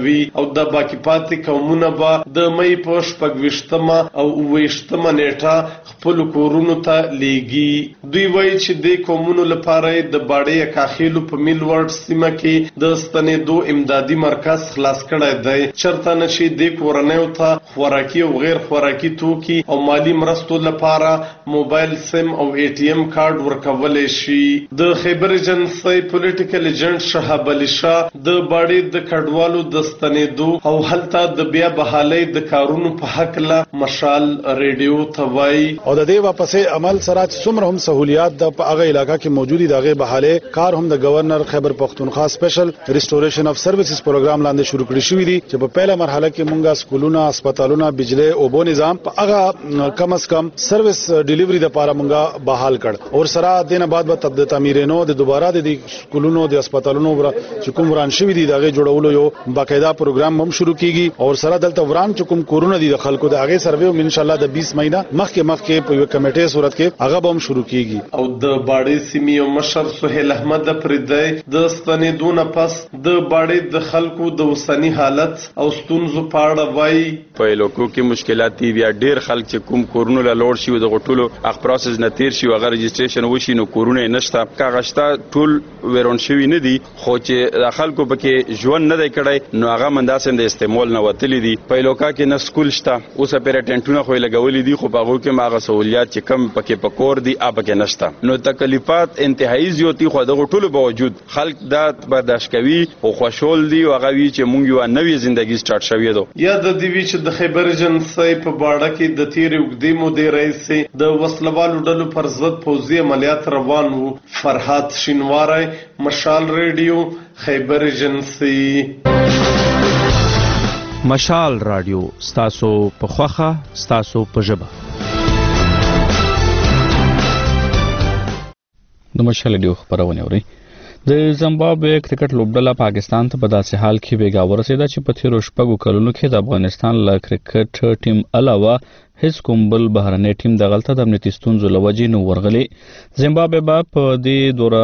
بیانوي او د باقی پاتې قومونه به د مې په شپږویشتمه او اوویشتمه نیټه خپل کورونو ته لیږي. دوی وایي چې د قومونو لپاره د باړې کاخیلو په میل ورډ سیمه کې د ستنېدو امدادي مرکز خلاص کړی دی، چرته نه چې د کورنیو ته خوراکي او غیر خوراکي توکي او مالی مرستو لپاره موبایل سیم او ای ټي ایم کارت ورکولی شي. د خیبر ایجنسۍ پولیټیکل ایجنټ شهاب علي شاه د باړې د کډوالو د ستنېدو او هلته د بیا بحالۍ د کارونو په هکله مشال ریډیو ته وایي او د دې واپسې عمل سره څومره هم سہولیات د هغه علاقہ کې موجودي دغه بحالۍ کار هم د گورنر خیبر پختونخوا سپیشل ریسټوریشن اف سرویسز پروګرام لاندې شروع کړی شوی دی چې په پیله مرحله کې مونږه سکولونه، هسپتالونه، بجلی او بو نظام په هغه کم از کم سرویس ډیلیوري د لپاره مونږه بحال کړ او سره دینه بعد به تبدیل تعمیرینو د دوباره د سکولونو د هسپتالونو چې کوم وران شوی دي دغه جوړولو یو باقاعده پروګرام هم شروع کیږي او سره دلته وران چې کوم کورونه دي د خلکو د هغه سروې هم ان شاء الله د بیس مهینه مخکې مخکې په یو کمیټې صورت کې هغه به هم شروع کیږي. او د باړې سیمې مشر سهیل احمد پردی د ستنېدو نه پس د باړې د خلکو د اوسنی حالت او ستونزو په اړه وایي په لوکو کې مشکلات دي، بیا ډیر خلک چې کوم کورونه له لوړ شي د غټولو اخ پروسس نه تیر شي او هغه رجسټریشن وشي نو کورونه نشته کاغشتا ټول ورون شوی نه دي خو چې د خلکو پکې ژوند نه دی کړی نو هغه منداسم د استعمال نه وتلی دي. په لوکا کې نه سکول شته اوس پر ټنټونه خو لګولې دي خو په هغه کې ماغه سہولیات چې کم پکې پکور دي اپ کې نشته نو تکلیفات انتهایی زیاتی خو د غټولو باوجود خلک دا برداشت کوي او خوشحال دي او هغه وی چې مونږ یو نوې ژوندۍ سٹارټ شوې ده. یا د دې چې د خیبر ایجنسۍ په باړه کې د تیر وګړي مودې رئیس د وسلوالو ډلو پر ضد پوځي عملیات روان وو. فرحات شینواری، مشال ریډیو، خیبر ایجنسۍ. مشال رادیو ستاسو په خوخه ستاسو په ژبه. د مشال ریډیو خبرونه اوري. د زیمبابوې کرکټ لوبډله پاکستان ته په داسې حال کې بیګا ورسېده چې په تیرو شپږو کلونو کې د افغانستان له کرکټ ټیم علاوه هیڅ کوم بل بهرنی ټیم دغلته د امنیتي ستونزو له وجې نه ورغلی. زیمبابوې به په دې دوره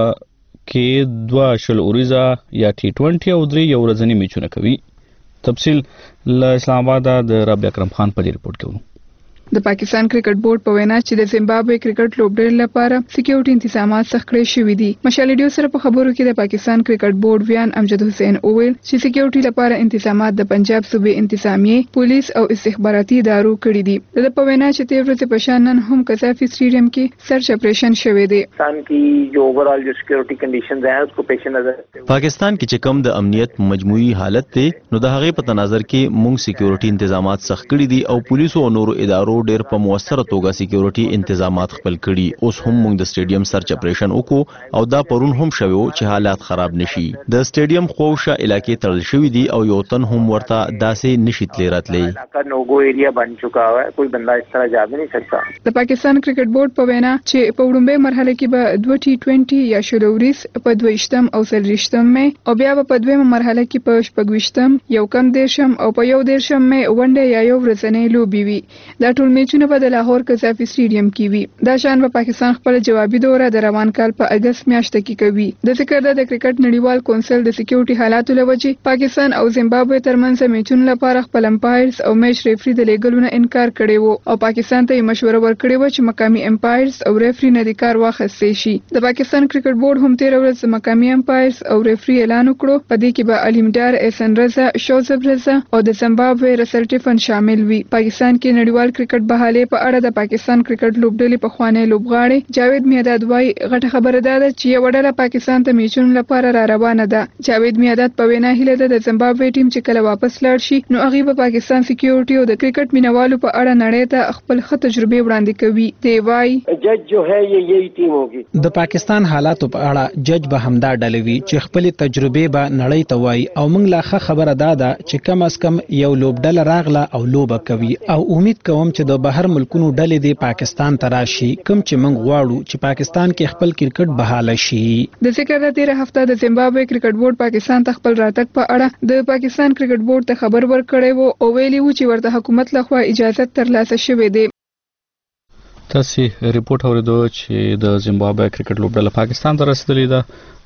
کې دوه شل اوریزه یا ټي ټوینټي او درې یو ورځني میچونه کوي. تفصیل له اسلام آباد د ربیع اکرم خان په دې رپورټ کې ورو. د پاکستان کرکټ بورډ په وینا چې د زیمبابوې کرکټ لوبډلې لپاره سکیورټي تنظیمات سخت کړی شوي دي. مشال ریډیو سره په خبرو کې د پاکستان کرکټ بورډ ویان امجد حسین اوویل چې سکیورټي لپاره تنظیمات د پنجاب صوبې انتظامیه، پولیس او استخباراتي ادارو کړی دي. د په وینا چې تیر ورځ په شان نن هم قذافي سټیډیم کې سرچ اپریشن شوی دی. پاکستان کی جو اوورال جو سکیورټي کنډیشنز ہیں اس کو پیش نظر پاکستان کې چې کوم د امنیت مجموعي حالت دی نو د هغې په تناظر کې مونږ سکیورټي انتظامات سخت کړي دي او پولیسو او نورو ادارو ډېر په موثر توګه سکیورټي انتظامات خپل کړي. اوس هم موږ د سټیډیم سرچ اپریشن وکړو او دا پرون هم شوی چې حالات خراب نشي. د سټیډیم خوښه علاقې تړل شوی دي او یو تن هم ورته داسې نشي تللی راتلی. نوګو ایریا بن چکا ہے، کوئی بندہ اس طرح جا بھی نہیں سکتا. د پاکستان کرکټ بورډ په وینا چې په وړاندې مرحله کې به دوه ټي ټوینټي یا شل اوریز په دویشتم او څلوېښتم مې او بیا په دویمه مرحله کې په شپږویشتم یو کم دیرشم او په یو دیرشم مې ونډه یا یو ورځنۍ لوبي وي. دا ټول میچونه به د لاهور قذافي سټیډیم کې وي. دا شان به پاکستان خپل جوابي دوره د روان کال په اگست میاشت کې کوي. د ذکر د کرکټ نړیوال کونسل د سکیورټي حالاتو لوجې پاکستان او زیمبابوې ترمنځ میچونو لپاره خپل امپایرز او میچ ریفری د لیګلو نه انکار کړی وو او پاکستان ته مشوره ورکړې و چې مقامی امپایرز او ریفری نه د کار واخیستل شي. د پاکستان کرکټ بورډ هم تیر ورځ مقامی امپایرز او ریفری اعلان وکړو په دې کې به الیمډار احسن رضا، شوزب رضا او د زیمبابوې رسل ټیفن شامل وي. پاکستان کې نړیوال کرکټ بحالې په اړه د پاکستان کرکټ لوبډلې په خوانی لوبغاړي جاوید میاداد وایي غټه خبره ده چې یو ډله پاکستان ته میچونو لپاره را روانه ده. جاوید میاداد په وینا هیله ده د زیمبابوې ټیم چې کله واپس لاړ شي نو هغه به پاکستان سکیورټي او د کرکټ مینوالو په اړه نړۍ ته خپل ښه تجربه وړاندې کوي. دی وایي جج جو ہے یہ یہی ټیم ہوگی. د پاکستان حالاتو په اړه جج به همدا ډلوي چې خپل تجربه به نړۍ ته وایي او موږ لا ښه خبره ده ده چې کم از کم یو لوبډله راغله او لوبه کوي او امید کوم چې د بهر ملکونو ډلې د پاکستان ته راشي کوم چې موږ غواړو چې پاکستان کې خپل کرکټ بحاله شي. د ذکر د تیر هفته د زیمبابوې کرکټ بورډ پاکستان ته خپل راتګ په اړه د پاکستان کرکټ بورډ ته خبر ورکړی وو او ویلي وو چې ورته حکومت لخوا اجازه ترلاسه شوې ده. تاسو ریپورت اوریدو چې د زیمبابوې کرکټ لوبډله پاکستان ته رسیدلې ده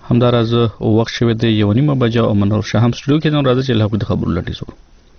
همداراز وخت شوه د یو نیمه بجه او منور شه هم سټوډیو کې نن راځي چې له هغوی د خبرو لټې زو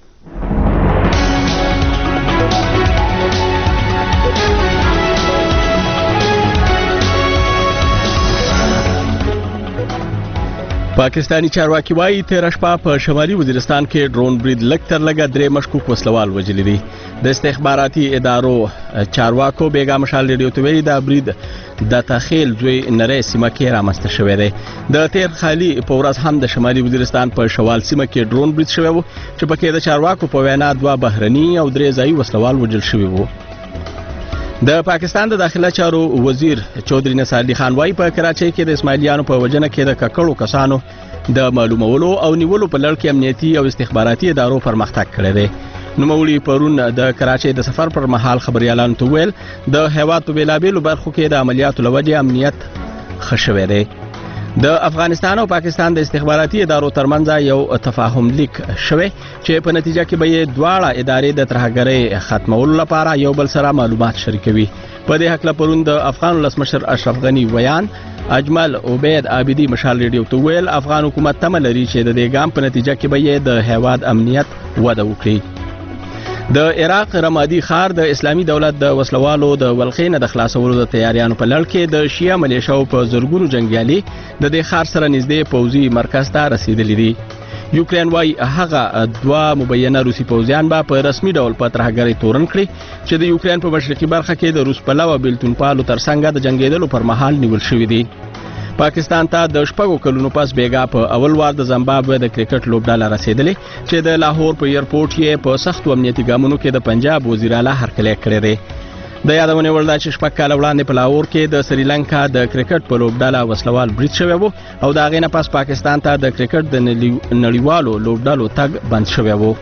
پاکستانی چارواکي وايي تیر شپه په شمالي وزیرستان کې ډرون برید لږ تر لږه درې مشکوک وسلوال وژلي دي. د استخباراتي ادارو چارواکو بیګا مشال ریډیو ته ویلي دا برید د تخیل دوی نری سیمه کې رامنځته شوی دی. د تیر خالي په ورځ هم د شمالي وزیرستان په شوال سیمه کې ډرون برید شوی و چې پکې د چارواکو په وینا دوه بهرني او درې ځایي وسلوال وژل شوي وو. د پاکستان د داخله چارو وزیر چودري نصر علي خان وايي په کراچۍ کې د اسماعیلیانو په وجنه کې د ککړو کسانو د معلومولو او نیولو په لړ کې امنیتي او استخباراتي ادارو پرمختګ کړی دی. نوموړي پرون د کراچۍ د سفر پر مهال خبريالانو ته ویل د هیواد په بیلابېلو برخو کې د عملیاتو لوجې امنیت ښه شوی دی. د افغانستان او پاکستان د استخباراتي ادارو ترمنځ یو تفاهم لیک شوی چې په نتیجه کې به یې دواړه ادارې د ترهګرۍ ختمولو لپاره یو بل سره معلومات شریکوي. په دې حق پرون د افغان ولسمشر اشرف غنی ویان اجمل عبید عابدی مشال ریډیو ته ویل افغان حکومت تمه لري چې د دې ګام په نتیجه کې به یې د هیواد امنیت وده وکړي. د عراق رمادي ښار د اسلامي دولت د وسلوالو د ولخې نه د خلاصولو د تیاریانو په لړ کې د شیعه ملیشاو په زرګونو جنگیالي د دې ښار سره نږدې پوځي مرکز ته رسیدلي دي. یوکرين وايي هغه دوه مبینه روسي پوځیان به په رسمي ډول په ترهګرۍ تورن کړي چې د یوکرين په مشرقي برخه کې د روس پلوه بیلتونپالو ترڅنګ د جنگیدلو پر مهال نیول شوي دي. پاکستان ته د شپږو کلونو پس بیګا په اول وار د زیمبابوې د کرکټ لوبډاله رسیدلې چې د لاهور په ایرپورټ یې په سختو امنیتي ګامونو کې د پنجاب وزیر اعلی هرکلی کړی دی. د یادونه وړ ده چې شپږ کاله وړاندې په لاهور کې د سریلانکا د کرکټ په لوبډاله وسلوال برید شوی و او د هغې نه پس پاکستان ته د کرکټ د نړیوالو لوبډالو تګ بند شوی و.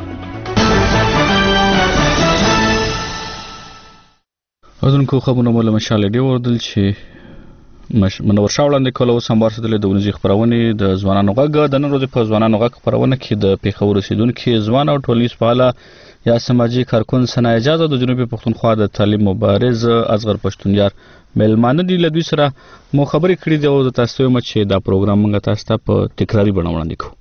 اوردونکو خبرونه مو له مشال ډېر وردل چې منور شاه وړاندې کول اوس هم ورسېدلې د ونیزي خپرونې د ځوانانو غږ د نن ورځې په ځوانانو غږ خپرونه کې د پېښور اوسېدونکي ځوان او ټولنیز فعاله یا سماجي کارکون ثنا اجازه د جنوبي پښتونخوا د تعلیم مبارز اصغر پښتونیار مېلمانه دي. له دوی سره مو خبرې کړې دي او د تاسو یم چې دا پروګرام موږ تاسو ته په تکراري بڼه وړاندې کوو.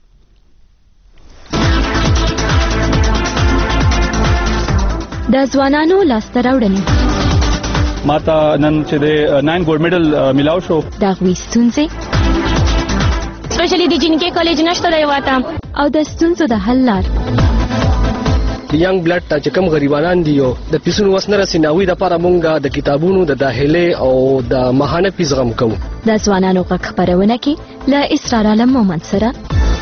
د ځوانانو لاسته راوړنې ماته نن چې د ناین ګولډ میډل ملاو شو دا غوي ستونزې سپیشلی د جنکې کالج نشته دی واته او د ستونزو د حل لار ینګ بلډ ته چې کوم غریبانان دي او د پیسونو وس نه رسي ناوی د لپاره مونږه د کتابونو د داخله او د ماهانه فیس غم کوو. د ځوانانو غږ خپرونه کې له اسرار عالم مومند سره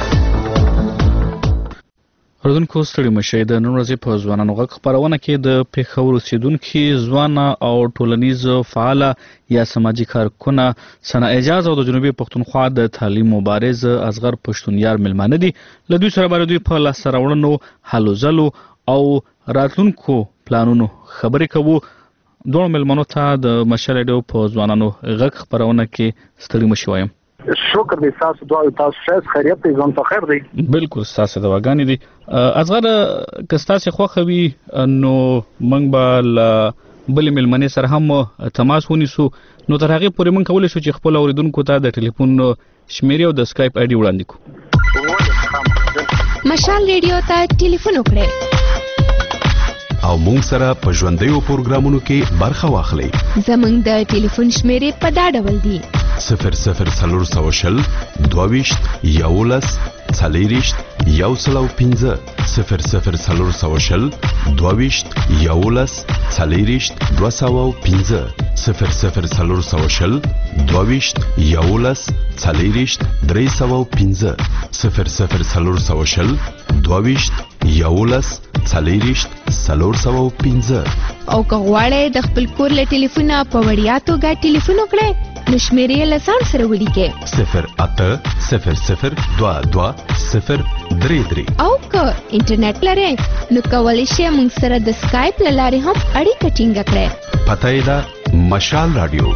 اردوونکو ستړي مشئ د نن ورځې په ځوانانو غږ خپرونه کې د پېښور اوسېدونکي ځوان او ټولنیز فعاله یا سماجي کارکونه ثنا اجازه او د جنوبي پښتونخوا د تعلیم مبارز اصغر پښتونیار مېلمانه دي. له دوی سره باندې دوی په لاسته راوړنو هلو ځلو او راتلونکو پلانونو خبرې کوو. دوه مېلمنو ته د مشال ډېر په ځوانانو غږ خپرونه کې ستړي مشئ وایم. شکر دې تاسو دوه تاسو شه خیریت دې ځان ته خیر دی. بالکل تاسو دواګانې دي. اصغر کستاسه خوخوي نو موږ به بل ملمنې سره هم تماس ونیسو نو تر هغه پورې موږ کولای شو چې خپل اوریدونکو ته د ټلیفون شمیرې او د اسکایپ آی ډي وړاندې کړو. مشال ریډیو ته ټلیفون وکړئ او موږ سره په ژوندیو پروګرامونو کې برخه واخلئ. زموږ د ټلیفون شمیرې په دا ډول دي: صفر صفر څلور سوه شل دوه ویشت یولس څلېرویشت یو سل او پنځه صفر صفر څلور سوه شل دوه ویشت یولس څلېرویشت دوه سوه او پنځه صفر صفر څلور سوه شل دوه ویشت یولس څلېرویشت درې سوه او پنځه صفر صفر څلور سوه شل دوه ویشت یولس څلېرویشت څلور سوه او پنځه. او که غواړئ د خپل کور له ټلیفونه په وړیا توګه ټلیفون وکړئ نو شمیرې له ځان سره ولیکئ: صفر اته صفر صفر دوه دوه صفر درې درې. او که انټرنیټ لرئ نو کولی شئ موږ سره د سکایپ له لارې هم اړیکه ټینګه کړئ. پته یې ده مشال رادیو.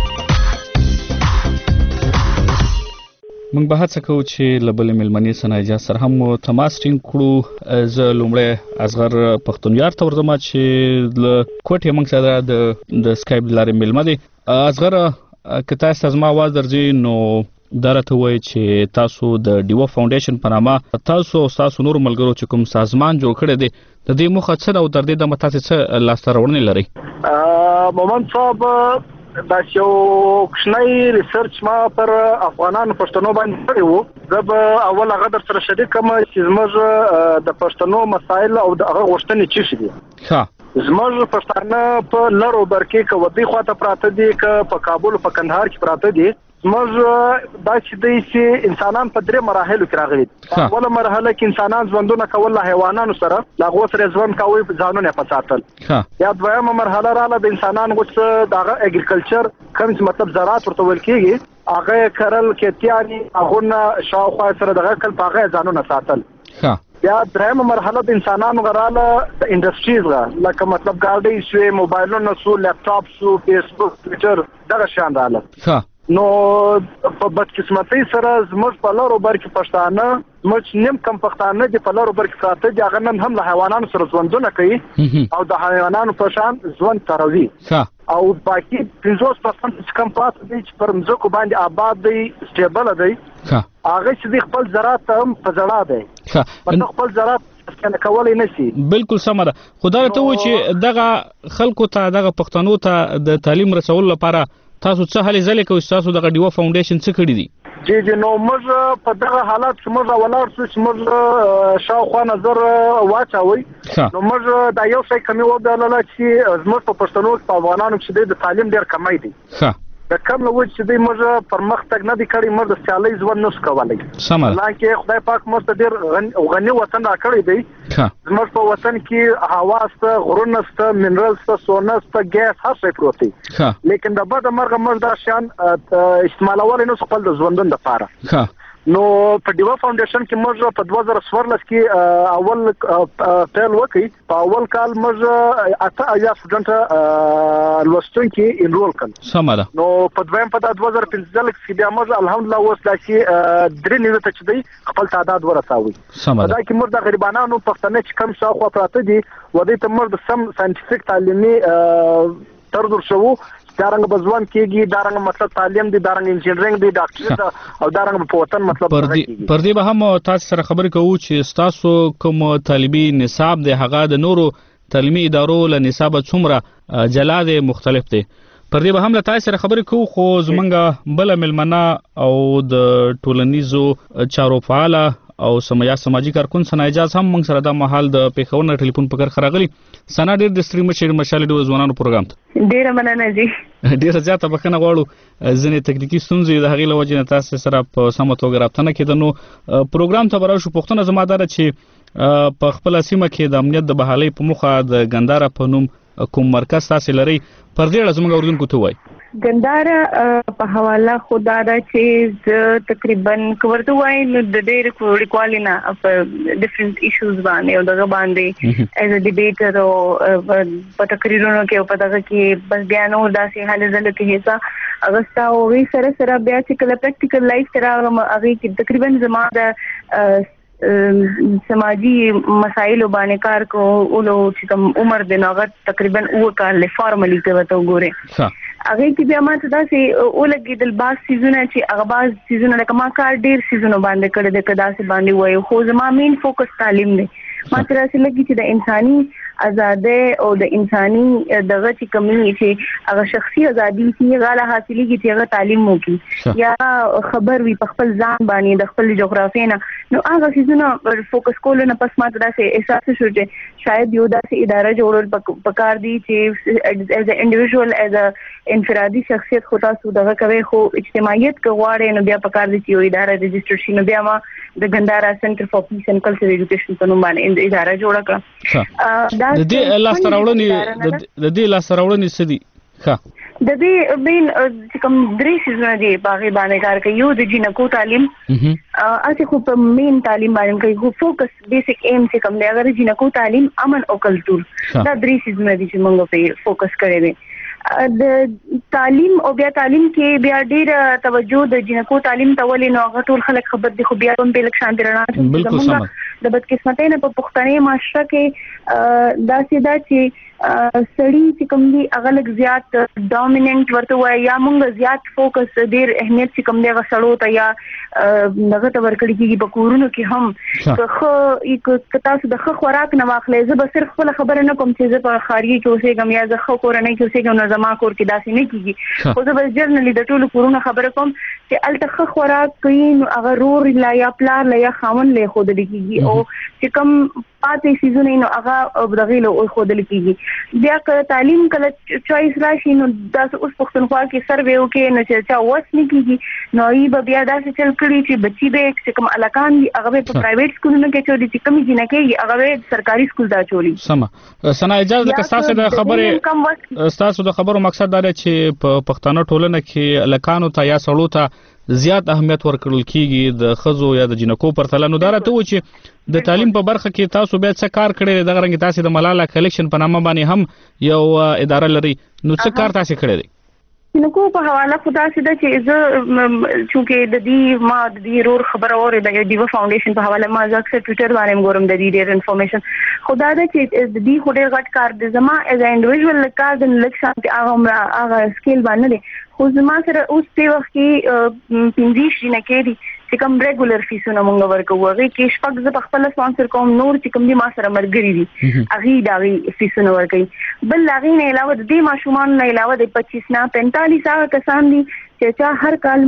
موږ به هڅه کوو چې له بلې مېلمنې ثنا اجازه سره هم تماس ټینګ کړو. زه لومړی اصغر پښتونیار ته ورځم چې له کوټې موږ سره د د سکایپ له لارې مېلمه دی. اصغر که تاسو ته زما اواز درځي نو دا راته وایي چې تاسو د ډیو فاونډیشن په نامه تاسو او تاسو نور ملګرو چې کوم سازمان جوړ کړی دی د دې موخه څه ده او تر دې د متاسې څه لاسته راوړنې لري؟ مومند صاحب دا یو کوچنی ریسرچ ما پر افغانانو پښتنو باندې کړی وو. زه به اول هغه در سره شریک کوم چې زموږ د پښتنو مسایل او د هغه غوښتنې څه دي. ښه زموږ پښتانه په لرو برکې کې ودی خواته پراته دي که په کابل په کندهار کې پراته دي. زموږ دا چې دی چې انسانان په درې مراحلو کې راغلي. اوله مرحله کې انسانان ژوندونه کول له حیوانانو سره له هغو سره ژوند کوي ځانونه یې په ساتل. یا دویمه مرحله راغله د انسانان غوښه دغه اګریکلچر کوم چې مطلب زراعت ورته ویل کېږي هغه کرل کېتیاني هغونه شاوخوا سره دغه کل په هغه ځانونه ساتل. یا درېمه مرحله د انسانانو غراله د انډسټریز غا لکه مطلب ګاډي شوې موبایلونه سو لپټاپ سو فیسبوک ټویټر دغه شان رااله. نو په بدقسمتۍ سره زموږ په لارو بر کې پښتانه زموږ نیم کم پښتانه دي په لارو بر کې پراته دي هغه نن هم له حیوانانو سره ژوندونه کوي او د حیوانانو په شان ژوند تروي او باقي پنځوس پرسنټ چې کم پاتې دي چې پر مځکو باندې آباد دي سټیبل دي هغه چې خپل زراعت هم په زړه دی په خپل زراعت څنګه کولای نشي. بالکل سم ده. خدای ته و چې دغه خلکو ته دغه پښتنو ته د تعلیم رسول لپاره تاسو څه هلې ځلې کوئ تاسو دغه ډیو فاونډیشن څه کړي دي؟ جی جی نو موږ په دغه حالات کې موږ ولاړ شو چې موږ شاوخوا نظر واچوي. نو موږ دا یو څه کمی وبلله چې زموږ په پښتنو کې په افغانانو کې د تعلیم ډېر کمی دی. د کم نو چې دوی موږ پرمختګ نه دی کړی موږ د سیالۍ ژوند نشو کولی. حالانکه خدای پاک موږ ته ډېر غني وطن راکړی دی. زموږ په وطن کې هوا شته غرونه شته منرال شته سونه شته ګیس هر څه پروت دی. لیکن د بده مرغه موږ دا شیان استعمالولی نشو خپل د ژوندون دپاره. نو په ډیو فاونډیشن کې موږ په دوه زره څوارلس کې اول پیل وکړ. په اول کال موږ اته اویا سټوډنټ لوستونکي انرول کړل. سمه ده. نو په دویم په دوه زره پنځلس کې بیا موږ الحمدلله اوس لا چې درې نیوي ته چې دی خپل تعداد ورساوي. سمه ده. دا کې موږ د غریبانو پښتنه چې کم شاوخوا پراته دي ودی ته موږ د سم ساينټیفیک تعلیمي تر در شوو دارنګ بزوان کېږي دارنګ مطلب تعلیم دی دارنګ انجینرینګ دی ډاکټر او دارنګ په وطن مطلب پر دې به هم تاسو سره خبرې کوو چې تاسو کوم طالبي نصاب دی هغه د نورو تعلیمي ادارو له نصاب څومره جلا دی مختلف دی. پر دې به هم له تاسو سره خبرې کوو خو زمونږ بل ملمنه او د ټولنیزو چارو فعال او سمیا سماجی کارکون سنا اجازه هم موږ سره د محل د پیښور نه ټلیفون په کار خراغلی سنا ډیر د سټریم شیر مشال د ځوانانو پروګرام ته ډیر مننه جی ډیر زیاته بخنه غواړو ځنې تکنیکی ستونزې د هغې له وجې نه تاسو سره په سمه توګه رابطه نه کېده. نو پروګرام ته به راشو. پوښتنه زما دا ده چې په خپله سیمه کې د امنیت د بحالۍ په موخه د ګنداره په نوم کوم مرکز تاسې لرئ پر دې اړه زموږ اورېدونکو ته ووایئ. ګنداره په حواله خو دا ده چې زه تقریبا که ورته ووایي نو د ډېرې لیکوالې نه په ډفرنټ ایشوز باندې او دغه باندې ایز ا ډیبیټر او په تقریرونو کې او په دغه کې بس بیا نور داسې هلې ځلې کې حصه اغستا او هغې سره سره بیا چې کله پریکټیکل لایف ته راغلم هغې کې تقریبا زما د سماجی مسایلو باندې کار کولو چې کوم عمر دی نو هغه تقریبا اوه کال فارملی ته ورته وګورئ. هغه کې بیا ما ته داسې ولګېدل بعض څیزونه چې هغه بعض څیزونه لکه ما کار ډېر څیزونو باندې کړی دی که داسې باندې ووایو خو زما مین فوکس تعلیم دی. ما ته داسې لګي چې د انساني ازادۍ او د انساني دغه چې کمی چې هغه شخصي ازادي چې هغه له حاصلېږي چې هغه تعلیم وکړي یا خبر وي په خپل ځان باندې د خپل جغرافیې نه نو هغه څیزونه فوکس کولو نه پس ما ته داسې احساس شو چې شاید یو داسې اداره جوړول پکار دي چې ایز ا انډیویژوال ایز ا انفرادي شخصیت خو تاسو دغه کوئ خو اجتماعیت که غواړئ نو بیا پکار دي چې یو اداره رجسټر شي. نو بیا ما د ګنداره سنټر فار پیس اینډ کلچر ایجوکیشن په نوم باندې اداره جوړه کړه. د دې لاسته راوړنې د دې لاسته راوړنې څه دي؟ ښه د دې مین چې کوم درې څیزونه دي په هغې باندې کار کوي. یو د جینکو تعلیم هسې خو په مین تعلیم باندې کوي خو فوکس بیسک ایم چې کوم دی هغه د جینکو تعلیم امن او کلتور دا درې څیزونه دي چې موږ پرې فوکس کړی دی. د تعلیم او بیا تعلیم کې بیا ډیر توجه د جنکو تعلیم ته ولې نو هغه ټول خلک خبر دي خو بیا هم بل شان درنه د بدقسمتۍ نه په پښتني معاشره کې دا سیدا چې سړی چې کوم دي هغه لږ زیات ډومیننٹ ورته وای یا موږ زیات فوکس ډیر اهمیت چې کوم دی غسړو ته یا دغه ته ورکړي کیږي په کورونو کې هم که خو یک تاسو د خو خوراک نه واخلې زه به صرف خپل خبره نه کوم چې زه په خارجي کې اوسېږم یا زه خو کورنۍ کې اوسېږم نو زما کور کې داسې نه کیږي خو زه به جرنلی د ټولو کورونو خبره کوم چې الته خو خوراک کوي نو هغه رور لا یا پلار لا یا خاون له خود لګيږي او چې کوم پاتې سيزونه نو هغه بدغیله او خود لګيږي بیا که تعلیم کله چويس راشي نو تاسو اوس پښتونخوا کې سروې وکړي نو چې چا وس نه کیږي نو ای به بیا داسې چل کړي چې بچي به چې کوم الکان دي هغه په پرایویټ سکولونو کې چولي چې کمی جنہ کې هغه سرکاري سکول دا چولي سم سنا اجازه ده که تاسو د خبره تاسو د خبرو مقصد دا چې په پښتنو ټولنه کې الکانو ته یا سړو ته زیات اهمیت ورکړل کیږي د خزو یا د جنکو پرتله نو دا راته و چې د تعلیم په برخه کې تاسو بیا څه کار کړی د غرنګ تاسو د ملاله کلیکشن په نامه باندې هم یو اداره لري نو څه کار تاسو کړی دی نو په حواله خدا سره چې زه چې د دې ما د دې رور خبر اورې د دیو فاونډیشن په حواله ما ځکه ټوئیټر باندې ګورم د دې ډېر انفارمیشن خدا دې چې د دې هډه غټ کار د زما از انډیویډوال کار د لکشن ته هغه هغه سکیل باندې خو زما سره اوس په وخت کې پنځه نه کېدی چې کوم ریګولر فیسونه مونږ ورکوو هغه کې شپږ ز په خپل سپانسر کوم نور چې کوم دي ما سره مرګري دي هغه دا فیسونه ورکوي بل هغه نه علاوه د دې ماشومان نه علاوه د پچیس نه پینتالیس هغه کسان دي چې چا هر کال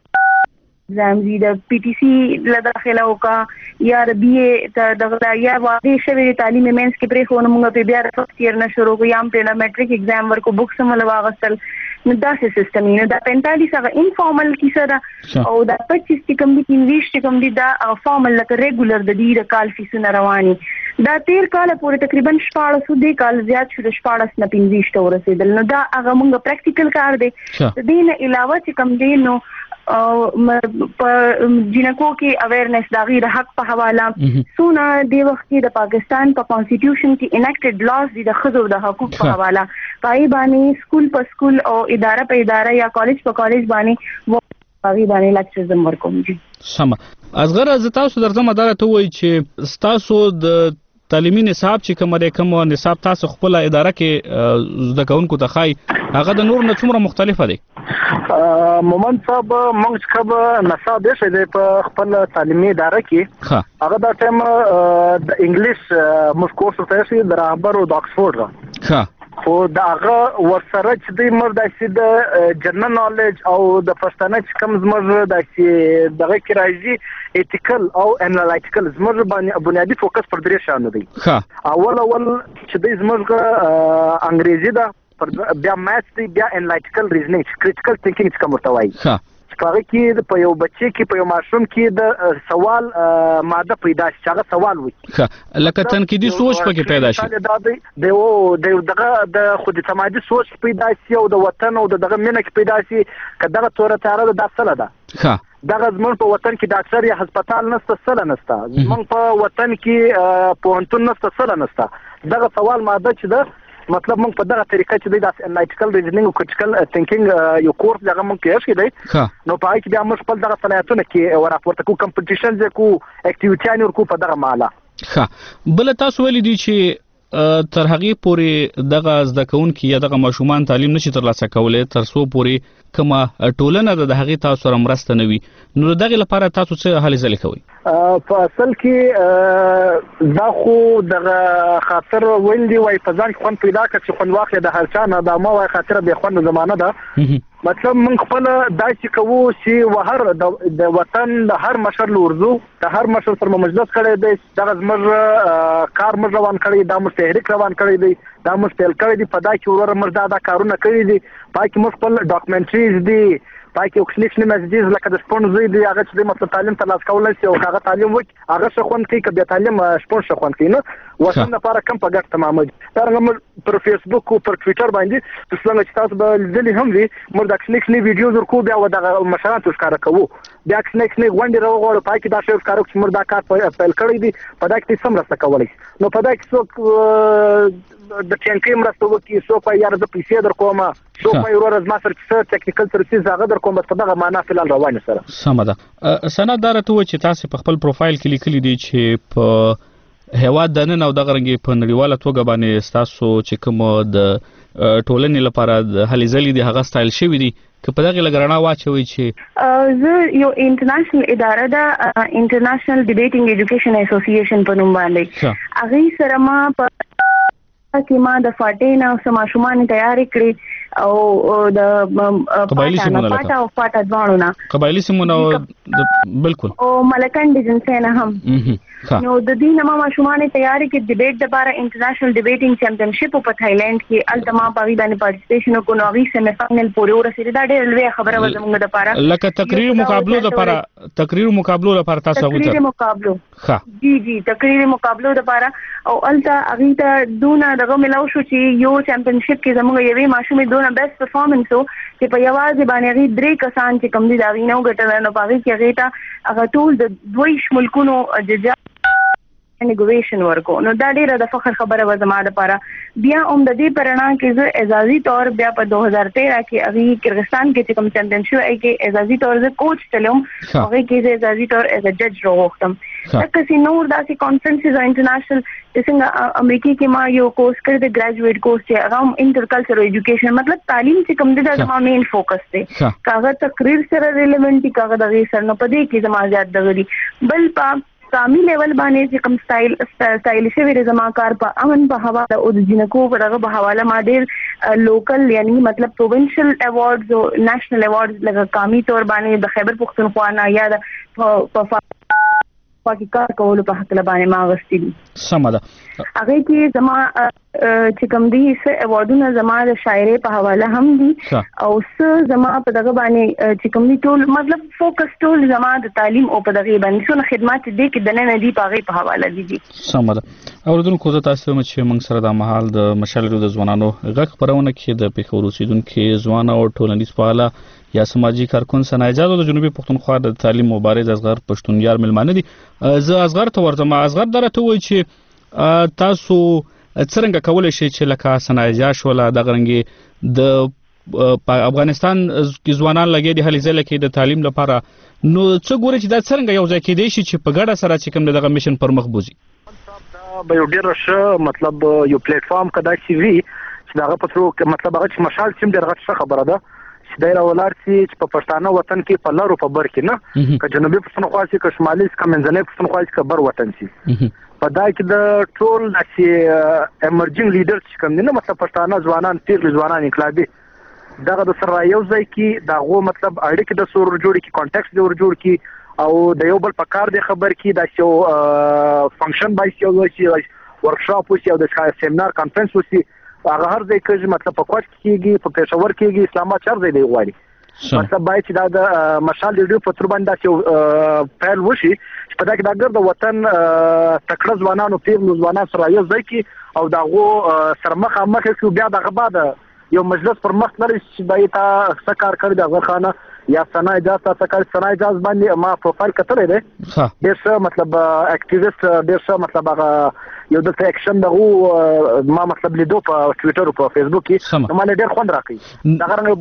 مونږ زمزي د پی ټی سی له داخله وکا یا د بی ای د یا واقعي شوی تعلیم مینس کې پرې خو مونږ په بیا فرست ایئر نه شروع کوم یا په میټریک ایگزام ورکو بوکس مل واغسل نو دا سیستم نه دا پینتالیس هغه انفارمل کیسه ده او دا پچیس چې کوم دي انګلیش چې کوم دي دا فارمل لکه ریګولر د دې د کال فیسونه رواني دا تیر کال پورې تقریبا شپږ سو دی کال زیات شو شپږ نه پنځه شته ورسېدل نو دا هغه مونږ پریکټیکل کار دی د دې نه علاوه چې کوم دی نو په جنکو کې اویرنس دا غیر حق په حواله سونه د وخت کې د پاکستان په کانسټیټیوشن کې انیکټډ لاز دي د خزو د حقوق په حواله پای باندې سکول په سکول او اداره په اداره یا کالج په کالج باندې و پای باندې لیکچرز هم ورکوم جی سم ازغره ز تاسو درځم اداره ته وای چې تاسو د تعلیمي نصاب چې کوم د کوم نصاب تاسو خپل اداره کې زده کوونکو ته خای هغه د نور نه څومره مختلفه دي مومن صاحب موږ کبه نصاب دې د په خپل تعلیمي اداره کې هغه د ټیم د انګلیش موږ کورس ته شي د رهبر او د اکسفورد ها خو داغه ورسره چې د مرد چې د جنرال نالج او د پښتنه چې کوم زموږ د چې دغه کې راځي ایتیکل او انالایټیکل زموږ باندې بنیادی فوکس پر درې شان دی ها اول اول چې د زموږ انګریزي دا بیا ماث دی بیا انالایټیکل ریزنینګ کریټیکل ثینکینګ څخه مرتوي ها هغه کې په یو بچی کې په یو ماشوم کې د سوال ماده پیدا شي هغه سوال وي لکه تنقیدي سوچ پکې پیدا شي د د دغه د خود اعتمادي سوچ پیدا شي او د وطن او دغه مینه کې پیدا شي کداغه تور تاره د اصله ده ها دغه زمون په وطن کې ډاکټر یا هسپتال نشته سره نشته زمون په وطن کې پوهنتون نشته سره نشته دغه سوال ماده چې ده مطلب موږ په دغه طریقه چې د انالایټیکل ریزنینګ او کریټیکل ثینکینګ یو کورس دغه موږ کې شي دی نو په هغه کې بیا موږ خپل دغه صلاحیتونه کې ورپورته کو کمپټیشن ز کو اکټیویټي ان کو په دغه مالا ښه بل تاسو ولې دي چې تر هغه پورې دغه زده کوونکي یا دغه ماشومان تعلیم نشي ترلاسه کولای تر څو پورې کما ټولنه د هغه تاسو سره مرسته نوي نو دغه لپاره تاسو څه حل ځلې کوي په اصل کې دا خو دغه خاطر ویل دی وای په ځان خون پیدا کړ چې خون واخله د هر چا نه دا ما وای خاطر به خون زمانه ده مطلب من خپل دا چې کوو چې وهر د وطن د هر مشر لورزو د هر مشر سره مجلس کړي دی دغه زمر کار مر روان کړي دا مر تحریک روان کړي دی دا مر تل کړي دی په دا کې ورور مر دا کارونه کړي دي پای کې مر خپل ډاکومنټریز دي پای کې اوکسلیشن میسیجز لکه د سپون زوی دی هغه چې مطلب تعلیم ترلاسه کولای شي او هغه تعلیم وکړي هغه څه خوند کوي کبه تعلیم سپون څه خوند کوي نو وطن لپاره کم په ګټه تمامه دا رنګ پر فیسبوک او پر ټوئیټر باندې څنګه چې تاسو به لیدلې هم وي موږ د اکسلیشن ویډیوز ورکو بیا و د مشران تاسو کار کوو بیا اکسلیشن غونډې راوغوړو پای کې دا شی کار کوي چې موږ دا کار په پیل کړی دی په دا کې سم راسته کولای نو په دا کې څوک د ټینکې مرسته وکړي څو په یار د پیسې در کومه څو په ورځ ما سره څه ټیکنیکل سرویس هغه در کومه په دغه معنا فلال روانه سره سم ده سند دار ته و چې تاسو په خپل پروفایل کې لیکلي دي چې په هواد د نن او د غرنګي په نړیواله توګه باندې تاسو چې کوم د ټولنې لپاره د هلي ځلې د هغه سټایل شوی دي که په دغه لګرانه واچوي چې زه یو انټرنیشنل اداره ده انټرنیشنل ډیبیټینګ ایجوکیشن اسوسییشن په نوم باندې هغه سره ما په کې ما د فاټین او سماشومان تیاری کړی او د قبایلی سیمونه لکه او فاټا ځوانونه قبایلی سیمونه بالکل او ملکن ډیجن نه هم نو د دې نامه ماشومان تیاری کې ډیبیټ د بار انټرنیشنل ډیبیټینګ چیمپیونشپ په تایلند کې التما پاوی باندې پارټیسیپیشن کو نو غي سیمی فائنل پورې ورسېده دا ډېر لوی خبره و زموږ د پاره لکه تقریر مقابلو د پاره تقریر مقابلو لپاره تاسو غوښتل تقریر مقابلو ها جی جی تقریر مقابلو د پاره او التا اغه ته دونه دغه ملاو شو چې یو چیمپیونشپ کې زموږ یوې ماشومې دونه بیسټ پرفارمنس وو چې په یوازې باندې غي درې کسان چې کم دي دا وینو ګټل نو پاوی کې هغه ته هغه ټول د دوی ملکونو ججا انګویشن ورکو نو دا ډیره د فخر خبره و زما د پاره بیا هم د دې پرانا کې زه اعزازي تور بیا په دو هزار تیرہ کې اغي کرغستان کې چې کوم چیمپیونشپ ای کې اعزازي تور زه کوچ چلوم هغه کې زه اعزازي تور ایز ا جج وروختم تک چې نور داسې کانفرنسز او انټرنیشنل څنګه امریکا کې ما یو کورس کړ د ګریجویټ کورس چې هغه انټرکلچرل ایجوکیشن مطلب تعلیم چې کوم د زما مین فوکس دی کاغه تقریر سره ریلیونټ دي کاغه د غي سره نو پدې کې زما زیات دغري بل په سامي لیول باندې چې کوم سټایل سټایل شوی زما کار په امن په حواله او د جنکو په دغه په حواله ما ډیر لوکل یعنی مطلب پروینشل ایوارډز او نېشنل ایوارډز لکه قومي تور باندې د خیبر پختونخوا نه یا د په پاکي کار کولو په حق لبانې ما غوښتي دي سم ده هغه کې زما چې کوم دي څه ایوارډونه زما د شاعرۍ په حواله هم دي او څه زما په دغه باندې چې کوم دي ټول مطلب فوکس ټول زما د تعلیم او په دغه باندې څونه خدمات دي کې د نن دی په هغه په حواله دي سم ده اوردونکو زه تاسو ته چې موږ سره د محل د مشالرو د ځوانانو غږ خبرونه کې د پیښور اوسیدونکو ځوان او ټولنیز فعال یا سماجی کارکون سنایجاد د جنوبي پښتونخوا د تعلیم مبارز اصغر پښتون یار ملمانه دي زه اصغر ته ورته ما اصغر درته وای چې تاسو څنګه کولای شئ چې لکه سنایجا شوله د غرنګي د افغانستان کې ځوانان لګي د هلي ځل کې د تعلیم لپاره نو څه ګوري چې دا څنګه یو ځای کې دی چې په ګډه سره چې کوم دغه میشن پر مخ بوزي به یو ډیر ښه مطلب یو پلیټ فارم کدا چې وی چې داغه په ترو مطلب هغه چې مشال سیم ډیره ښه خبره ده دایره ولر چې په پښتانه وطن کې په لارو په بر کې نه که جنوبي پښتونخوا چې که شمالي که منځنۍ پښتونخوا چې که بر وطن شي په دا کې د ټول چې امرجنګ لیډر چې کوم دي نه مطلب پښتانه ځوانان پیغلي ځوانان انقلابي دغه د سره یو ځای کې دغه مطلب اړیکې د سور جوړ کی کانټیکټ د ور جوړ کی او د یو بل په کار د خبر کی د یو فنکشن بایس یو شي ورکشاپ وسی او د سیمینار کانفرنس وسی هغه هر ځای کې مطلب په کوټ کېږي په پېښور کېږي اسلام آباد چر ځای دی غواړي مطلب باید چې دا د مشال د په تر باندې چې فعال وشي چې په دا کې د ګرد وطن تکړه ځوانانو پیغلو ځوانان سره یو ځای کې او دغه سره مخ مخ کې بیا دغه بعد یو مجلس پر مخ لري چې باید څه کار کړی د غخانه یا سنا اجازه څه کار سنا اجازه باندې ما پروفایل کتلې ده ډېر څه مطلب اکټیویست ډېر څه مطلب هغه یو د اکشن دغه ما مطلب لیدو په ټوئیټر او په فیسبوک کې نو مال ډېر خوند راکړي دا غره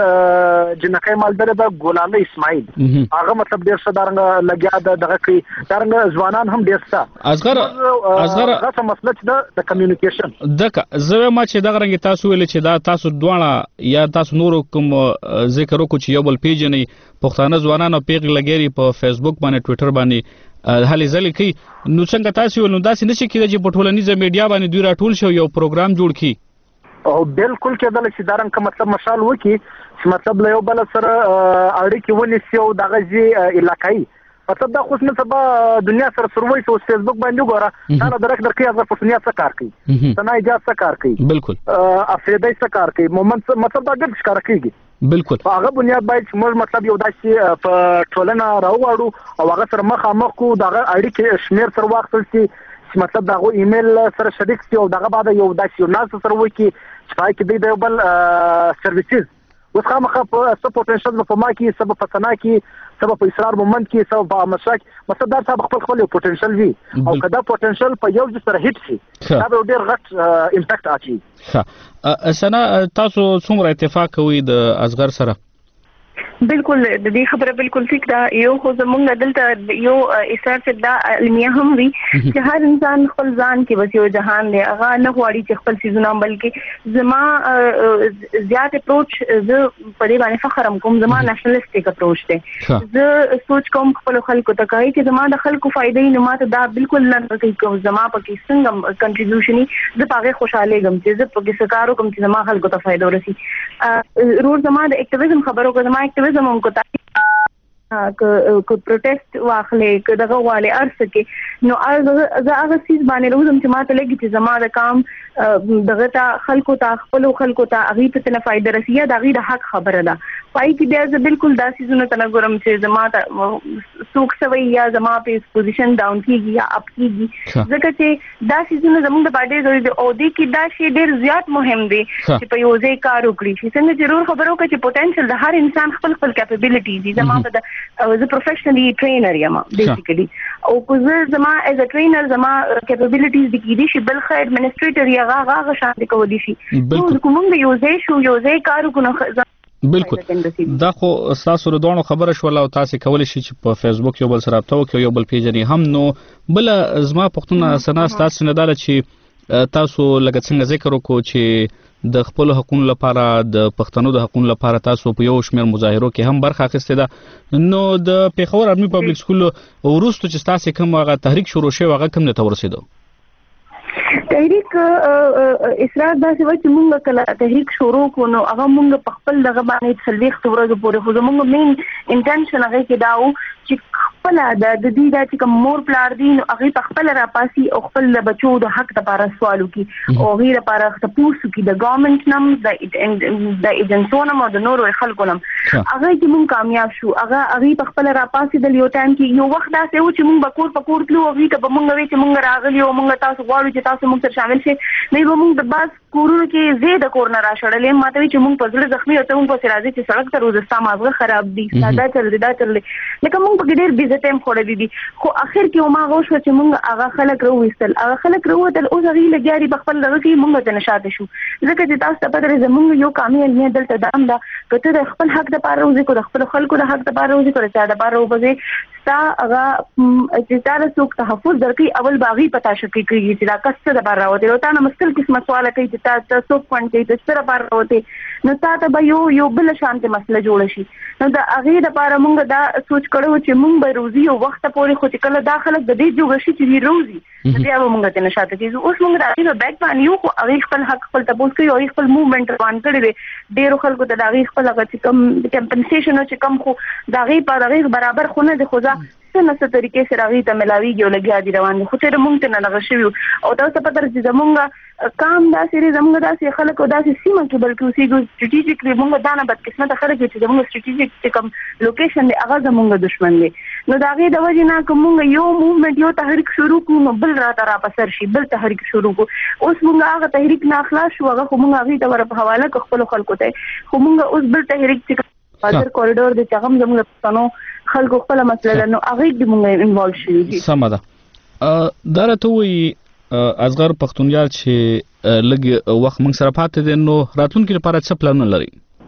بل جنکای مالدار د ګولاله اسماعیل هغه مطلب ډېر څه دارنګ لګیا د دغه کې دارنګ ځوانان هم ډېر څه اصغر اصغر هغه مسله چې د کمیونیکیشن دغه زه ما چې دغه رنګ تاسو ویل چې دا تاسو دواړه یا تاسو نور کوم ذکر وکړو چې یو بل پیجنې پښتانه ځوانانو پیغ لګيري په فیسبوک باندې ټوئیټر باندې هلي ځلې کوي نو څنګه تاسو نو داسې نشي کېدای چې په ټولنیزه میډیا باندې دوی راټول شو یو پروګرام جوړ کړي او بالکل کېدل چې دارن کوم مطلب مشال وکي چې مطلب له یو بل سره اړیکې ونیسي او دغه ځي علاقائی مطلب دا خو نه سبا دنیا سره سروي او فیسبوک باندې وګوره دا درک درکې هغه په دنیا څخه کار کوي سنا اجازه څخه کار کوي بالکل افریدای څخه کار کوي مومنت مطلب دا ډېر ښکار کوي بالکل هغه بنیاد باید موږ مطلب یو داسې په ټولنه راوړو او هغه سره مخامخ کو دغه اړیکې شمیر سره واخلل چې مطلب دغه ایمیل سره شریک شي او دغه بعد یو داسې یو ناس سره وکی چې پای کې د یو بل سرویسز اوس خامخا په څه پوتنشل په ما کې سبب په سنا کې سبب په اسرار مومنت کې سبب په مشاک مثلا دا صاحب خپل خپل پوتنشل وي او کدا پوتنشل په یو ځای سره هیټ شي دا به ډېر غټ امپیکټ اچي ښه سنا تاسو څومره اتفاق کوئ د اصغر سره؟ بالکل د دې خبره بالکل ٹھیک ده. یو خو زمونږ دلته یو اساس دا علمیا هم وی چې هر انسان خپل ځان کې بس یو جهان دی، هغه نه غواړي چې خپل سيزونه، بلکې زما زیات اپروچ زه په دې باندې فخر کوم، زما نېشنلستیک اپروچ دی. زه سوچ کوم خپل خلکو ته کوي چې زما د خلکو فائدې نه ماته دا بالکل نه کوي کوم زما پکې څنګه کنټریبیوشن زه پاره خوشاله غم چې زه پکې سکارو کوم چې زما خلکو ته فائدہ ورسي. روز زما د اکټیویزم خبرو کو زما اکټیویزم زمون کو تا کو پروټیسټ واخلې که دغه والي ارسه کې نو زه هغه سیس باندې روزم چې ماته لګي چې زما د کام دغه تا خلکو ته خپل خلکو ته هغه ته نه فائدہ رسیه دا غي د حق خبره ده. پای کې بیا زه بالکل دا سيزونه ته نه ګورم چې زما ته سوک سوي یا زما په پوزیشن ډاون کیږي یا اپ کیږي، ځکه چې دا سيزونه زموږ د پاره ضروري دي او دې کې دا شی ډېر زیات مهم دی چې په یو ځای کار وکړي. چې څنګه ضرور خبرو کې چې پوتنشل د هر انسان خپل خپل کیپابیلیټي دي. زما په زه پروفیشنلی ټرینر یم بیسیکلی او کو زه زما ایز ا ټرینر زما کیپابیلیټیز د کې دي چې بل خیر ایڈمنسټریټر یا هغه هغه شان دي کولی شي. نو کوم یو ځای شو یو ځای کار وکړو. بالکل دا خو تاسو له دوه خبره شو او تاسو کولای شئ چې په فیسبوک یو بل سره رابطه وکړئ، یو بل پیجنې هم. نو بل زما پښتون سنا تاسو نه داله چې تاسو لکه څنګه ذکر وکړو چې د خپل حقوقو لپاره د پښتنو د حقوقو لپاره تاسو په یو شمېر مظاهرو کې هم برخه اخیسته ده. نو د پیښور آرمي پبلک سکول ورستو چې تاسو کوم هغه تحریک شروع شوی هغه کوم ته ورسېدو؟ تحریک اسرار دا چې چې موږ کله تحریک شروع کړو نو هغه موږ په خپل دغه باندې څلويخت ورځې پورې خو موږ مين انټنشن هغه کې دا و چې خپل د دې د چې کوم مور پلار دي نو هغه په خپل را پاسي او خپل بچو د حق لپاره سوالو کې او غیر لپاره تاسو کې د ګورنمنت نم د د ایجنسونو او د نورو خلکو نم هغه کې موږ کامیاب شو. هغه هغه په خپل را پاسي د یو ټایم کې یو وخت دا چې چې موږ بکور پکور کلو هغه ته موږ وی چې موږ راغلی او موږ تاسو غواړو چې تاسو موږ سره شامل شئ. نه به موږ د باز کورونو کې زیاده کور نه راشړلې ماته چې موږ په ځړ زخمي او ته موږ په راځي چې سړک ته روزستا مازغه خراب دي ساده چل دي دا چل لکه موږ په ډېر بیزه ټایم خوړلې دي. خو اخر کې ما غوښ چې موږ هغه خلک رويستل هغه خلک روتل او هغه لګیاري بخپل دغه کې موږ ته نشاته شو. ځکه چې تاسو ته پته زموږ یو کامیاب نه دلته دام دا کته د خپل حق د پاره روزي کو د خپل خلکو د حق د پاره روزي کو د چا د پاره وبځي تا هغه چې تاسو څوک تحفظ درکې اول باغی پتا شکې کوي چې دا کس د بار راوته او تا نه مشکل قسمه سوال کوي چې تاسو څوک پوینټ کوي چې سره بار راوته نو تا ته به یو یو بل شانته مسله جوړ شي. نو دا هغه د پاره مونږ دا سوچ کړو چې مونږ به روزي او وخت پورې خو چې کله داخله د دې جوړ شي چې روزي بیا به مونږ ته نشاته کیږي. اوس مونږ راځي نو بیک باندې یو خو هغه خپل حق خپل تاسو کوي او خپل موومېنټ روان کړی دی ډیرو خلکو ته دا غي خپل هغه چې کم کمپنسیشن او چې کم خو دا غي په دغه برابر خو نه دی خو ځکه څنګه څه طریقې سره غي ته ملاويږي او لګیا دي روان دي. خو چې مونږ ته نه لغشيو او تاسو په تر چې زمونږ کام دا سری زمونږ دا خلکو دا سیمه کې بلکې اوسېږي سټریټیجیکلی مونږ دا نه بد قسمت خلک چې زمونږ سټریټیجیک چې کوم لوکیشن دی هغه زمونږ دشمن دی. نو دا غي د وجه نه کوم یو موومېنټ یو تحریک شروع کوو بل را تر پسر شي بل تحریک شروع کو. اوس مونږ هغه تحریک نه اخلاص شو هغه مونږ هغه ته ور په حواله خپل خلکو ته خو مونږ اوس بل تحریک چې بازار کوریډور د چغم زموږ پښتنو خلکو خپل مسله نو هغه د مونږ انوالو شي. سم ده. دا راته وی اصغر پښتونیار چې لګ وخت موږ سره پاتې دي نو راتلونکي لپاره څه پلان لري؟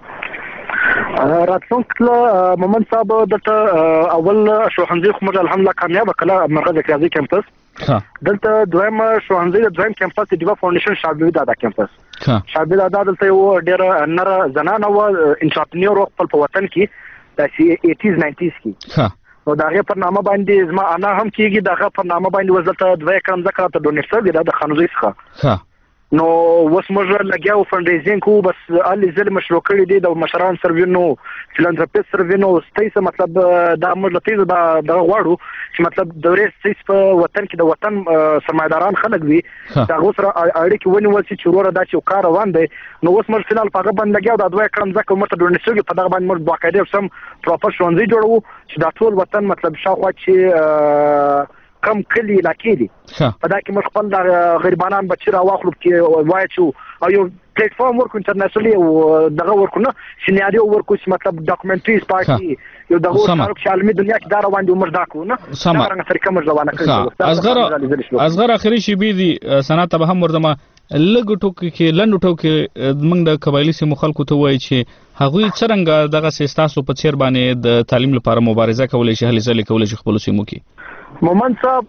راتلونکي مومن صاحب دته اول شوهنځي خو موږ الحمدلله کامیاب کړه مرغه ذکرازي کیمپس. دلته دویم شوهنځي د دویم کیمپس د دیوا فاونډیشن شابه دادا کیمپس. شابه دادا دلته یو ډېر نر زنانه و انټرپرینور خپل په وطن کې د ایټیز ناینټیز کې نو دا غي پر نامه باندې زما انا هم کېږي دا غي پر نامه باندې وزلته دوه کم ذکر ته ډونیټ سره د خانوزي څخه نو وس موږ لګیاو فنډریزینګ کو بس علي زل مشروع کړی دی د مشران سروینو فلانتروپیست سروینو ستایسه مطلب دا موږ لته دا د غواړو چې مطلب د ورې سیس په وطن کې د وطن سرمایداران خلک وي دا غوسره اړیکې ونیول چې ورور دا چې کار روان دی نو اوس موږ فلال په غبن لګیاو دا دوه کړم ځکه موږ ته ډونیټ سره په دغه باندې موږ باقاعده سم پراپر شونځي جوړو چې دا ټول وطن مطلب شاوخوا چې کم کلی علاقې دي په دا کې موږ خپل د غریبانان بچي راواخلو کې وایو او یو پلیټ فارم ورکو انټرنیشنلی او دغه ورکو نه سیناریو ورکو چې مطلب ډاکومنټریز پارټي یو دغه ورکو چې عالمي دنیا کې دا روان دي عمر دا کو نه دا رنګ طریقه موږ روانه کړو اصغر اصغر اخري شی بي دي سنت به هم ورته لګ ټوک کې لند ټوک کې موږ د قبایلی سیمو خلکو ته وایي چې هغوی څرنګه دغه سیستاسو په چیر باندې د تعلیم لپاره مبارزه کولای شي هلې ځلې کولای شي خپل سیمو کې مومن صاحب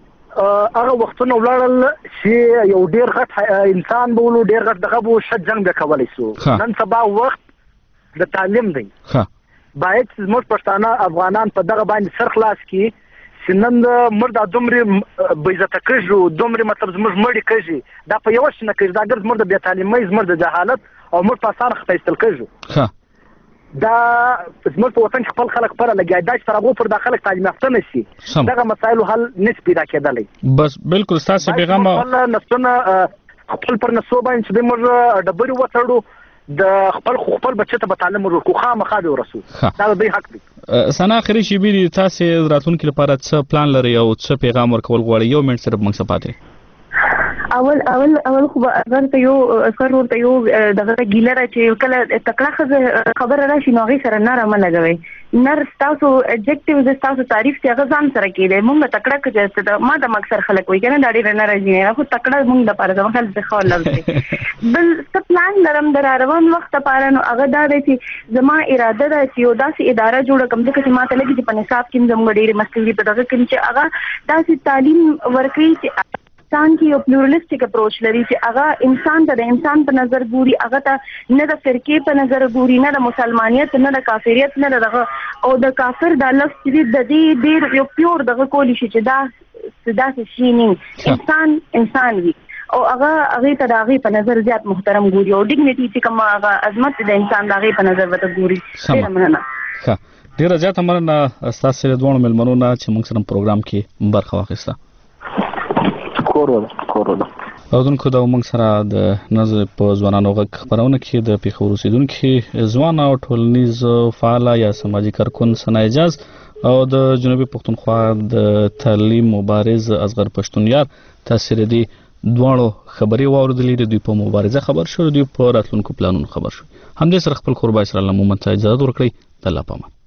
هغه وختونه ولاړل چې یو ډیر غټ انسان بولو ډیر غټ دغه بو شت جنگ به کولای شو نن سبا وخت د تعلیم دی ها باید زموږ پښتانه افغانان په دغه باندې سر خلاص کی سنن مرد دومره بیزته کړو دومره مطلب زموږ مړی کړي دا په یو شنه کړي دا ګر زموږ د بې تعلیمۍ زموږ د جهالت او موږ په اسانه خپل کړو ها دا زموږ په وطن خپل خلک پر لګای دا چې ترغو پر داخله تعلیم یافته نشي دغه مسایل حل نس پیدا کېدلې بس بالکل تاسو پیغام نسونه خپل پر نسو باندې چې موږ ډبري وڅړو د خپل خپل بچی ته تعلیم ورکو خامخا به ورسو دا د حق دی سنا اخري شی بي تاسو راتلونکي لپاره څه پلان لري او څه پیغام ورکول غواړي یو منټ سره موږ سپاتې اول اول اول خو اگر ته یو اثر ورته یو دغه ګیلره چې کله تکړه خبره راشي نو غي سره نرمه لګوي نر تاسو اډجکټیو تاسو تعریف چې هغه ځان سره کېده مونږ تکړه کړه ما د مکسر خلک وي کنه دا ډېر نه راځي نه خو تکړه مونږ د پاره ځم خل څه خو لږ بل څه پلان لرم در روان وخت لپاره نو هغه دا دی چې زما اراده ده چې یو داسې اداره جوړه کوم چې ما ته لګي چې په نصاب کې زموږ ډېر مسلې په دغه کې چې هغه داسې تعلیم ورکړي چې انسان کې یو پلورالستیک اپروچ لري چې هغه انسان ته د انسان په نظر ګوري هغه ته نه د فرقې په نظر ګوري نه د مسلمانیت نه د کافریت نه دغه او د کافر د لفظ چې د دې ډېر یو پیور دغه کولی شي چې دا داسې شي نه انسان انسان وي او هغه هغه ته د هغه په نظر زیات محترم ګوري او ډیګنیټي چې کوم هغه عظمت د انسان د هغه په نظر وته ګوري ډېر مننه ښه ډېر زیات مننه تاسو له دوه ملمنو نه چې موږ سره پروګرام کې برخه واخیسته کورونه کورونه او دونکو دا موږ سره د نظر په ځوانانو غږ خبرونه کې د پیښور اوسیدونکو ځوان او ټولنیز فعال یا سماجی کارکون سنا اجاز او د جنوبي پښتونخوا د تعلیم مبارز اصغر پښتونیار تاثیر دي دوه خبري واوردلې د دوی په مبارزه خبر شو دوی په راتلونکو پلانونو خبر شو همدې سره خپل قربای سره الله مومن ته اجازه ورکړي د الله پامان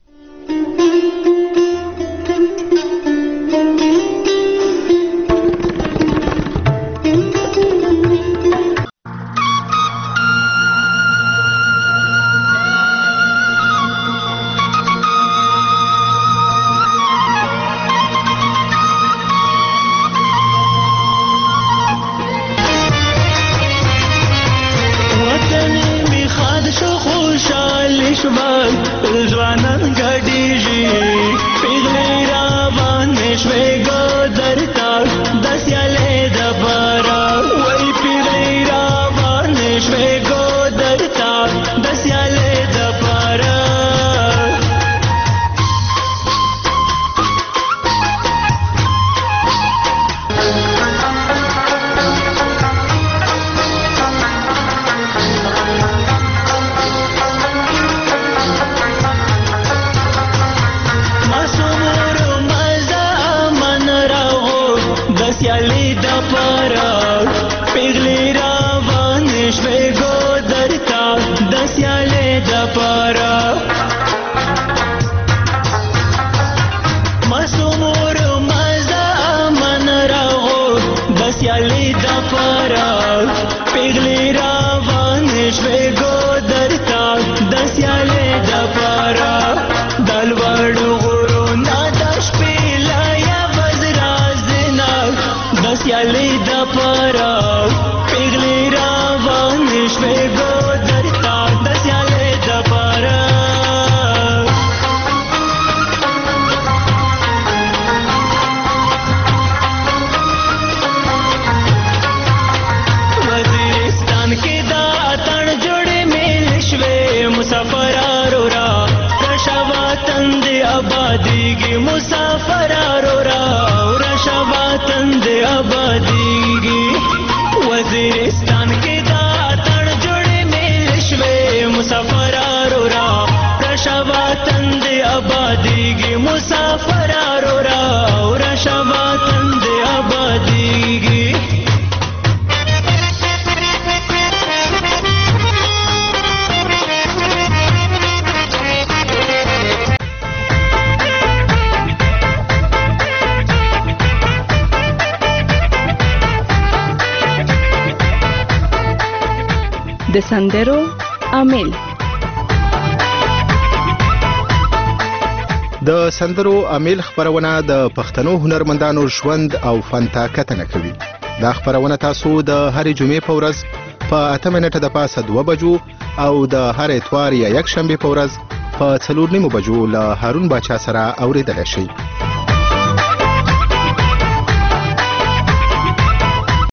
वजीरिस्तान के दातन जुड़े में د سندرو عامل. د سندرو عامل خبرونه د پښتنو هنرمندانو ژوند او فن ته کتنه کوي. دا خبرونه تاسو د هرې جمعې په ورځ په اته منټه د پاسه دوه بجو او د هر اتوار یا یک شنبه په ورځ په څلور نیمو بجو له هارون باچا سره اوریدل شي.